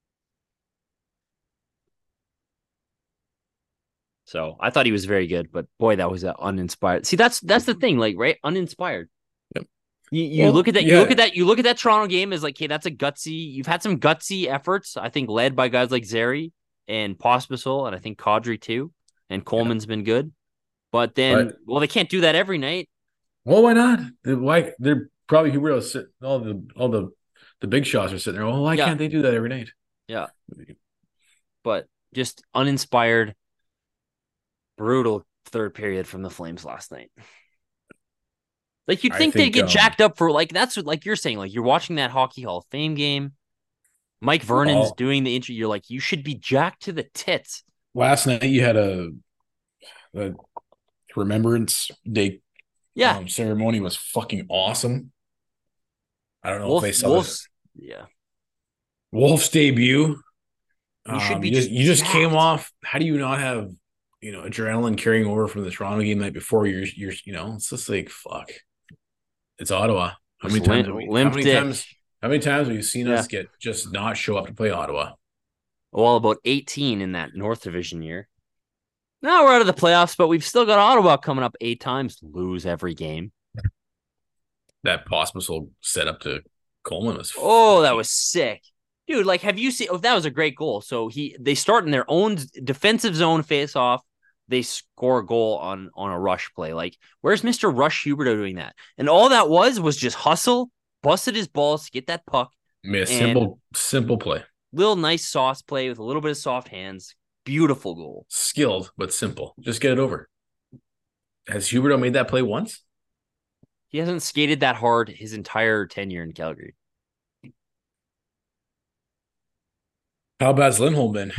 So I thought he was very good, but boy, that was uh, uninspired. See, that's that's the thing, like right, uninspired. Yep. You, you Well, look at that. You yeah. look at that. You look at that Toronto game as like, hey, that's a gutsy. You've had some gutsy efforts, I think, led by guys like Zeri and Pospisil, and I think Kadri too, and Coleman's been good. But then, But- well, they can't do that every night. Well, why not? They're, why they're probably Huberto sit all the all the the big shots are sitting there. Well, why Yeah. can't they do that every night? Yeah. But just uninspired, brutal third period from the Flames last night. Like you'd I think, think, they'd get um, jacked up for like that's what like you're saying, like you're watching that Hockey Hall of Fame game. Mike Vernon's Well- doing the intro. You're like, you should be jacked to the tits. Last night you had a, a Remembrance Day Yeah. um, ceremony was fucking awesome. I don't know Wolf, if they saw Wolf's, this. yeah. Wolf's debut. You should Um, be you just, you just came jacked. off. How do you not have you know adrenaline carrying over from the Toronto game the night before? You're you're you know it's just like fuck. It's Ottawa. How many Just times? limp- Have we, how limp many dick. times? How many times have you seen Yeah. us get just not show up to play Ottawa? Well, about eighteen in that North Division year. Now we're out of the playoffs, but we've still got Ottawa coming up eight times. Lose every game. That Pospisil set up to Coleman was. Oh, that was sick. Dude, like, have you seen? Oh, that was a great goal. So he they start in their own defensive zone face off. They score a goal on on a rush play. Like, where's Mister Rush Huberto doing that? And all that was was just hustle, busted his balls to get that puck. a simple simple play, Little nice sauce play with a little bit of soft hands. Beautiful goal. skilled but simple. Just get it over. Has Huberto made that play once? He hasn't skated that hard his entire tenure in Calgary. How bad's Lindholm been?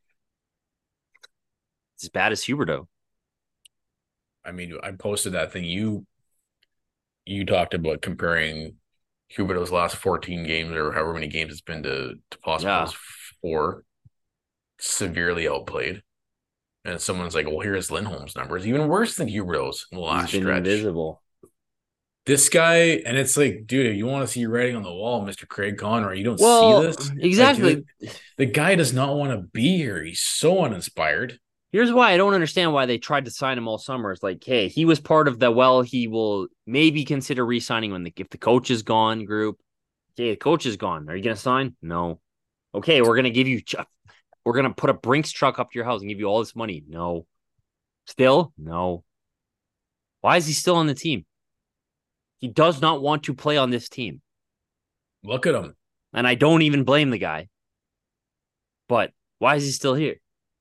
It's as bad as Huberto. I mean, I posted that thing. You you talked about comparing Huberto's last fourteen games or however many games it's been to to Pospisil's four. Severely outplayed. And someone's like, well, here's Lindholm's numbers. Even worse than Huberto's in the last He's been stretch. invisible. This guy, and it's like, dude, you want to see writing on the wall, Mister Craig Conroy. You don't Well, see this. exactly. Like, the, the guy does not want to be here. He's so uninspired. Here's why I don't understand why they tried to sign him all summer. It's like, hey, he was part of the well, he will maybe consider re-signing when the if the coach is gone group. Okay, the coach is gone. Are you gonna sign? No. Okay, we're gonna give you we're gonna put a Brinks truck up to your house and give you all this money. No. Still? No. Why is he still on the team? He does not want to play on this team. Look at him. And I don't even blame the guy. But why is he still here?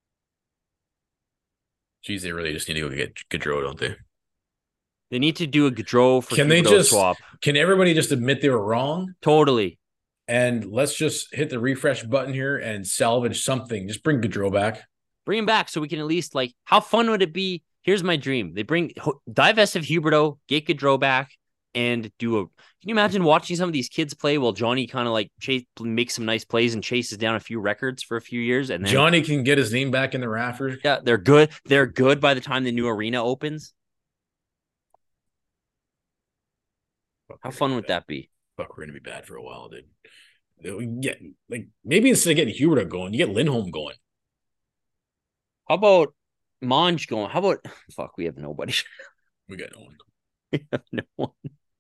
Geez, they really just need to go get Gaudreau, don't they? They need to do a Gaudreau for Can they Huberdeau just swap. Can everybody just admit they were wrong? Totally. And let's just hit the refresh button here and salvage something. Just bring Gaudreau back. Bring him back so we can at least, like, how fun would it be? Here's my dream. They bring, divest of Huberdeau, get Gaudreau back, and do a, can you imagine watching some of these kids play while Johnny kind of like chase, makes some nice plays and chases down a few records for a few years? And then Johnny can get his name back in the rafters. Yeah, they're good. They're good by the time the new arena opens. Fuck, How fun would that be? Fuck, we're going to be bad for a while, dude. Yeah, like maybe instead of getting Huberdeau going, you get Lindholm going. How about Monge going? How about, fuck, we have nobody. We got no one. We have no one.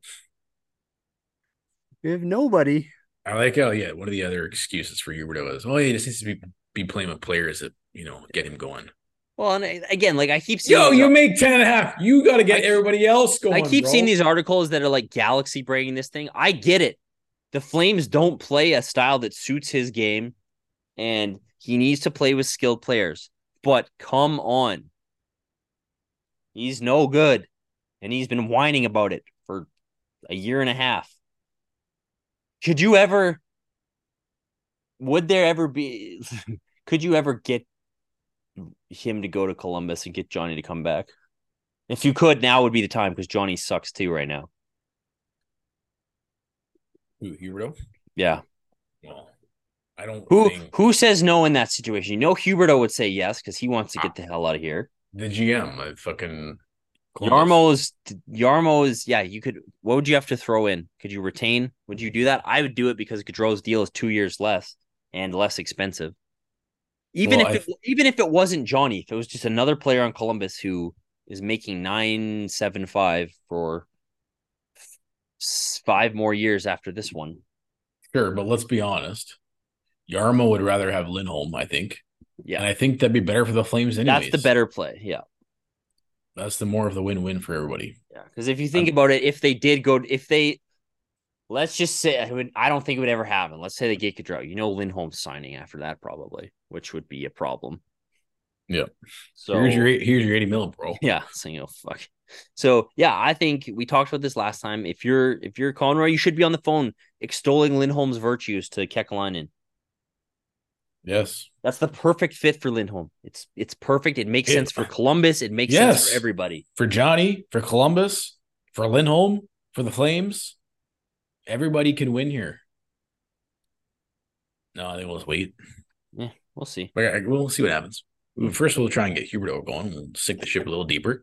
We have nobody. I like how, yeah, one of the other excuses for Huberdeau is, oh, he just needs to be, be playing with players that, you know, get him going. Well, and I, again, like I keep seeing. Yo, these, you make ten and a half. You got to get I, everybody else going. I keep bro. seeing these articles that are like Galaxy breaking this thing. I get it. The Flames don't play a style that suits his game, and he needs to play with skilled players. But come on. He's no good. And he's been whining about it for a year and a half. Could you ever, would there ever be, could you ever get him to go to Columbus and get Johnny to come back? If you could, now would be the time because Johnny sucks too right now. Who, Huberdeau? Yeah. Well, I don't Who think... who says no in that situation? You know Huberdeau would say yes because he wants to get the hell out of here. The G M, I fucking... Yarmo's Yarmo's yeah, you could what would you have to throw in? Could you retain? Would you do that? I would do it because Gaudreau's deal is two years less and less expensive. Even well, if it, even if it wasn't Johnny, if it was just another player on Columbus who is making nine seven five for five more years after this one. Sure, but let's be honest. Yarmo would rather have Lindholm, I think. Yeah. And I think that'd be better for the Flames anyways. That's the better play. Yeah. That's the more of the win-win for everybody. Yeah. Because if you think I'm, about it, if they did go, if they, let's just say, I, would, I don't think it would ever happen. Let's say they get Gaudreau. You know, Lindholm's signing after that probably, which would be a problem. Yeah. So here's your here's your eighty mil, bro. Yeah. So, you know, fuck. So yeah, I think we talked about this last time. If you're if you're Conroy, you should be on the phone extolling Lindholm's virtues to Kekalainen. Yes. That's the perfect fit for Lindholm. It's it's perfect. It makes it, sense for Columbus. It makes yes. sense for everybody. For Johnny, for Columbus, for Lindholm, for the Flames. Everybody can win here. No, they will just wait. Yeah, we'll see. We'll see what happens. First, we'll try and get Huberdeau going. We'll sink the ship a little deeper.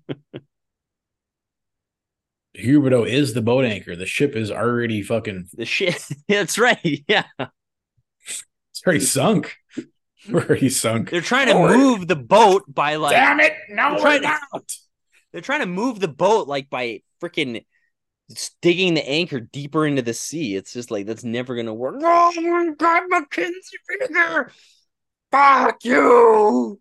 Huberdeau is the boat anchor. The ship is already fucking... The shit. That's right. Yeah. It's already sunk. We're already sunk. They're trying to Don't move worry. the boat by like... Damn it! No, we're we're not. not. They're trying to move the boat like by freaking digging the anchor deeper into the sea. It's just like, that's never going to work. Oh my God, Mackenzie Weegar! Fuck you!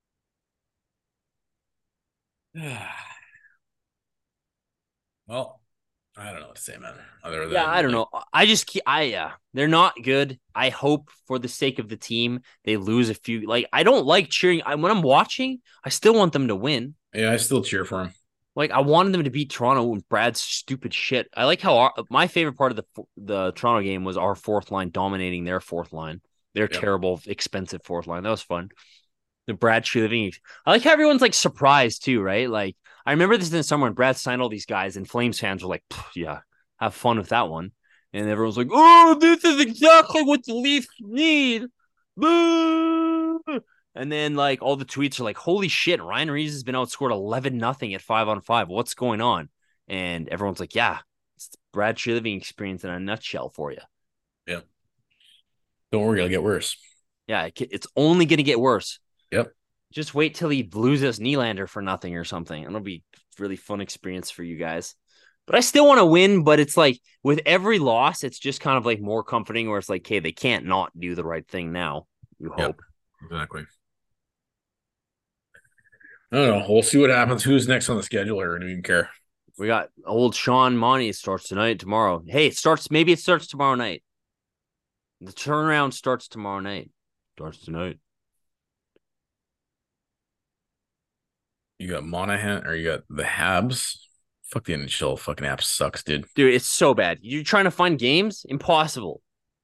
Well, I don't know what to say, man. Other than, yeah, I don't like, know. I just keep, I yeah, they're not good. I hope for the sake of the team they lose a few. Like, I don't like cheering. I, when I'm watching, I still want them to win. Yeah, I still cheer for them. Like, I wanted them to beat Toronto and Brad's stupid shit. I like how our, my favorite part of the the Toronto game was our fourth line dominating their fourth line. Their yep. terrible, expensive fourth line. That was fun. The Brad Treliving. I like how everyone's like surprised too, right? Like, I remember this in the summer when Brad signed all these guys and Flames fans were like, yeah, have fun with that one. And everyone's like, oh, this is exactly what the Leafs need. Boo! And then like all the tweets are like, holy shit, Ryan Reeves has been outscored eleven nothing at five on five. What's going on? And everyone's like, yeah, it's the Brad Treliving experience in a nutshell for you. Yeah. Don't worry, it'll get worse. Yeah, it's only going to get worse. Yep. Just wait till he loses Nylander for nothing or something. It'll be a really fun experience for you guys. But I still want to win, but it's like with every loss, it's just kind of like more comforting where it's like, hey, they can't not do the right thing now. You hope. Yep. Exactly. I don't know. We'll see what happens. Who's next on the schedule here? I don't even care. We got old Sean Monty starts tonight, tomorrow. Hey, it starts. Maybe it starts tomorrow night. The turnaround starts tomorrow night. Starts tonight. You got Monahan or you got the Habs. Fuck the N H L fucking app sucks, dude. Dude, it's so bad. You're trying to find games? Impossible.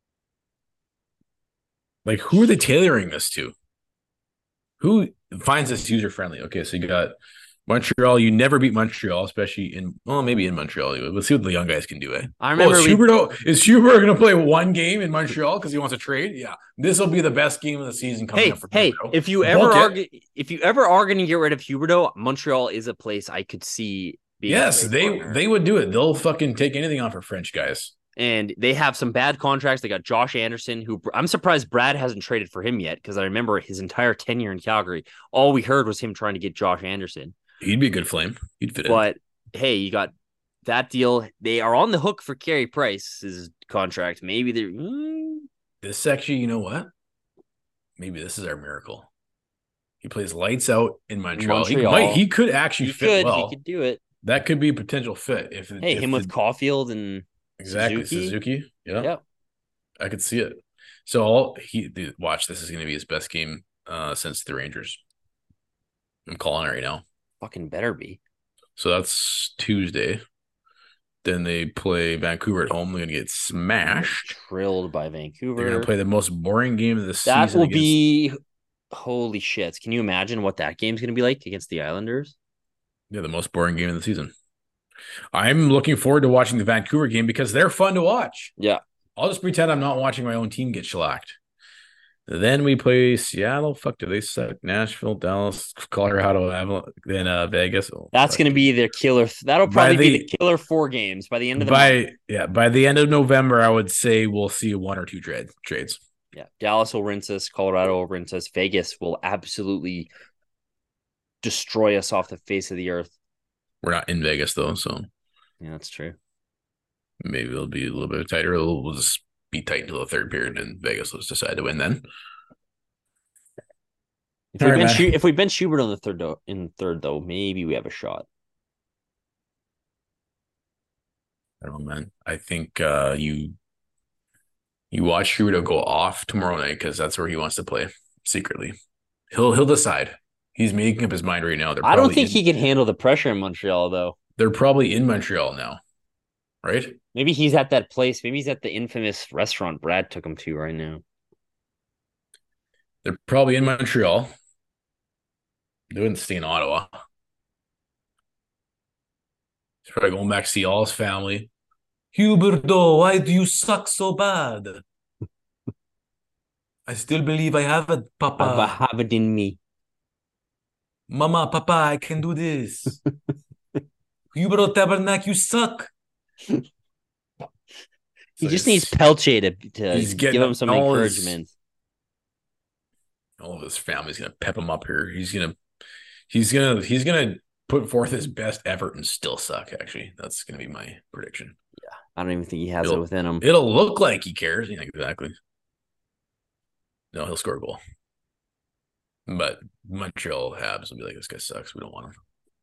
Like, who are they tailoring this to? Who finds this user friendly? Okay, so you got Montreal. You never beat Montreal, especially in, well, maybe in Montreal. Let's see what the young guys can do, eh? I remember. Oh, is, we, Huberto, is Hubert going to play one game in Montreal because he wants to trade? Yeah. This will be the best game of the season coming hey, up for hey, Huberto. if you ever Book are, it. if you ever are going to get rid of Huberto, Montreal is a place I could see being. Yes, a they partner. they would do it. They'll fucking take anything on for French guys. And they have some bad contracts. They got Josh Anderson, who I'm surprised Brad hasn't traded for him yet, because I remember his entire tenure in Calgary, all we heard was him trying to get Josh Anderson. He'd be a good flame. He'd fit in. But hey, you got that deal. They are on the hook for Carey Price's contract. Maybe they're. Mm. This actually, you know what? Maybe this is our miracle. He plays lights out in Montreal. Montreal. He might. He could actually He fit could. well. He could do it. That could be a potential fit. If Hey, if him the, with Caulfield and exactly Suzuki. Suzuki. Yeah, Yep. I could see it. So all he dude, watch. This is going to be his best game uh, since the Rangers. I'm calling it right now. Fucking better be. So that's Tuesday. Then they play Vancouver at home. They're going to get smashed. Trilled by Vancouver. They're going to play the most boring game of the season. That will against... be holy shits. Can you imagine what that game's going to be like against the Islanders? Yeah, the most boring game of the season. I'm looking forward to watching the Vancouver game because they're fun to watch. Yeah. I'll just pretend I'm not watching my own team get shellacked. Then we play Seattle. Fuck, do they suck? Nashville, Dallas, Colorado, Avalanche, then uh, Vegas. Oh, That's going to be their killer. That'll probably the, be the killer four games by the end of the by, month. Yeah, by the end of November, I would say we'll see one or two trade, trades. Yeah. Dallas will rinse us. Colorado will rinse us. Vegas will absolutely destroy us off the face of the earth. We're not in Vegas, though, so. Yeah, that's true. Maybe it'll be a little bit tighter. We'll, we'll just be tight until the third period, and Vegas will just decide to win then. If we, right, bench, if we bench Schubert on the third, though, in third, though, maybe we have a shot. I don't know, man. I think uh, you you watch Schubert go off tomorrow night because that's where he wants to play secretly. He'll he'll decide. He's making up his mind right now. They're I don't think in, he can handle the pressure in Montreal, though. They're probably in Montreal now, right? Maybe he's at that place. Maybe he's at the infamous restaurant Brad took him to right now. They're probably in Montreal. They wouldn't stay in Ottawa. He's probably going back to see all his family. Huberto, why do you suck so bad? I still believe I have it, Papa. I have it in me. Mama, Papa, I can do this. Huberto Tabernac, you suck. He So just he's- needs Pelche to, to he's give getting him some all his- encouragement. all of his family's gonna pep him up here. He's gonna, he's gonna, he's gonna put forth his best effort and still suck. Actually, that's gonna be my prediction. I don't even think he has It'll- it within him. It'll look like he cares. Yeah, exactly. No, he'll score a goal. But Montreal Habs will be like, this guy sucks. We don't want him.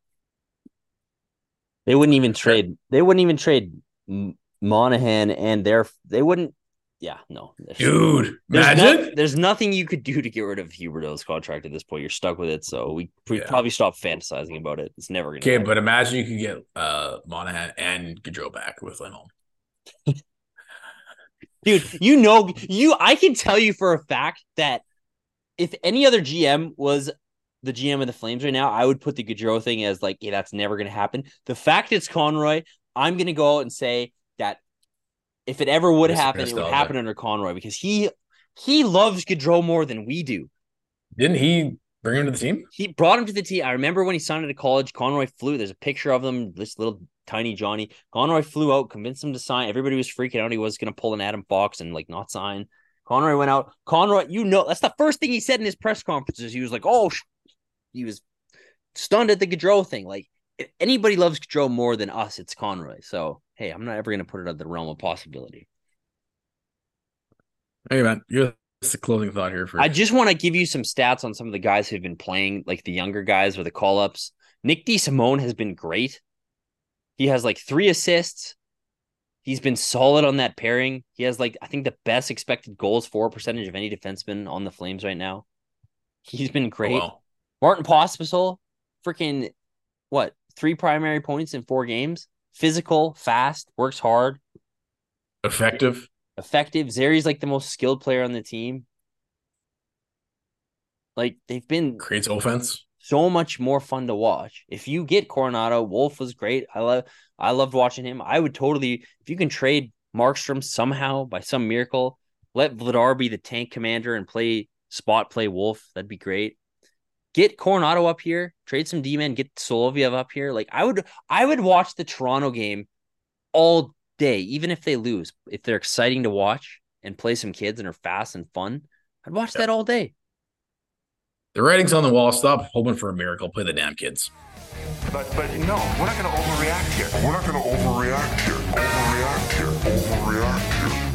They wouldn't even trade. They wouldn't even trade M- Monahan and their. They wouldn't. Yeah, no. There's, Dude, there's imagine. no- there's nothing you could do to get rid of Huberto's contract at this point. You're stuck with it. So we we Yeah. probably stop fantasizing about it. It's never gonna. Okay, happen. but imagine you could get uh, Monahan and Gaudreau back with Lindholm. Dude, you know, you I can tell you for a fact that if any other G M was the G M of the Flames right now, I would put the Gaudreau thing as like, yeah, that's never going to happen. The fact it's Conroy, I'm going to go out and say that if it ever would It's happen, it would nostalgia. happen under Conroy because he he loves Gaudreau more than we do. Didn't he bring him to the team? He brought him to the team. I remember when he signed into college, Conroy flew. There's a picture of them, this little tiny Johnny. Conroy flew out, convinced him to sign. Everybody was freaking out. He was going to pull an Adam Fox and like not sign. Conroy went out. Conroy, you know, that's the first thing he said in his press conferences. He was like, oh, sh-. He was stunned at the Gaudreau thing. Like, if anybody loves Gaudreau more than us, it's Conroy. So, hey, I'm not ever going to put it out of the realm of possibility. Hey, man, you're It's the closing thought here for I just want to give you some stats on some of the guys who've been playing, like the younger guys or the call-ups. Nick DeSimone has been great. He has like three assists. He's been solid on that pairing. He has like, I think the best expected goals for percentage of any defenseman on the Flames right now. He's been great. Oh, wow. Martin Pospisil, freaking what? Three primary points in four games. Physical, fast, works hard. Effective. Effective. Zeri's like the most skilled player on the team. Like they've been Creates offense. so much more fun to watch. If you get Coronado, Wolf was great. I love I loved watching him. I would totally, if you can trade Markstrom somehow by some miracle, let Vladar be the tank commander and play spot play Wolf. That'd be great. Get Coronado up here, trade some D-men, get Soloviev up here. Like I would I would watch the Toronto game all day, even if they lose. If they're exciting to watch and play some kids and are fast and fun, I'd watch Yep. that all day. The writing's on the wall. Stop hoping for a miracle. Play the damn kids. But but no, we're not going to overreact here. We're not going to overreact here. Overreact here. Overreact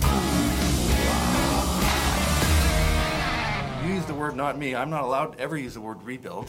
here. You use the word, not me. I'm not allowed to ever use the word rebuild.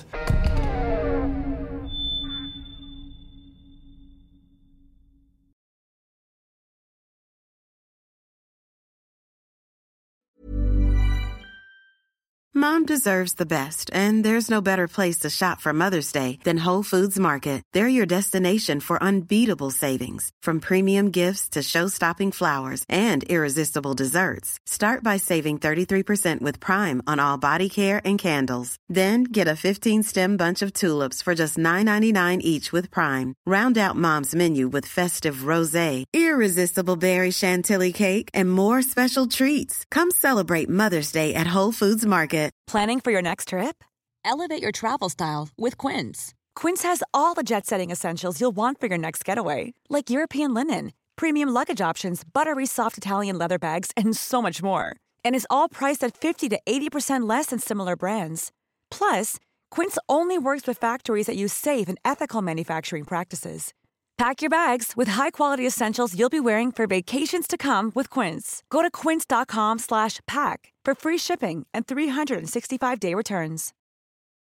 Mom deserves the best, and there's no better place to shop for Mother's Day than Whole Foods Market. They're your destination for unbeatable savings, from premium gifts to show-stopping flowers and irresistible desserts. Start by saving thirty-three percent with Prime on all body care and candles. Then get a fifteen-stem bunch of tulips for just nine ninety-nine each with Prime. Round out Mom's menu with festive rosé, irresistible berry chantilly cake, and more special treats. Come celebrate Mother's Day at Whole Foods Market. Planning for your next trip? Elevate your travel style with Quince. Quince has all the jet-setting essentials you'll want for your next getaway, like European linen, premium luggage options, buttery soft Italian leather bags, and so much more. And is all priced at fifty to eighty percent less than similar brands. Plus, Quince only works with factories that use safe and ethical manufacturing practices. Pack your bags with high-quality essentials you'll be wearing for vacations to come with Quince. Go to quince.com slash pack for free shipping and three sixty-five day returns.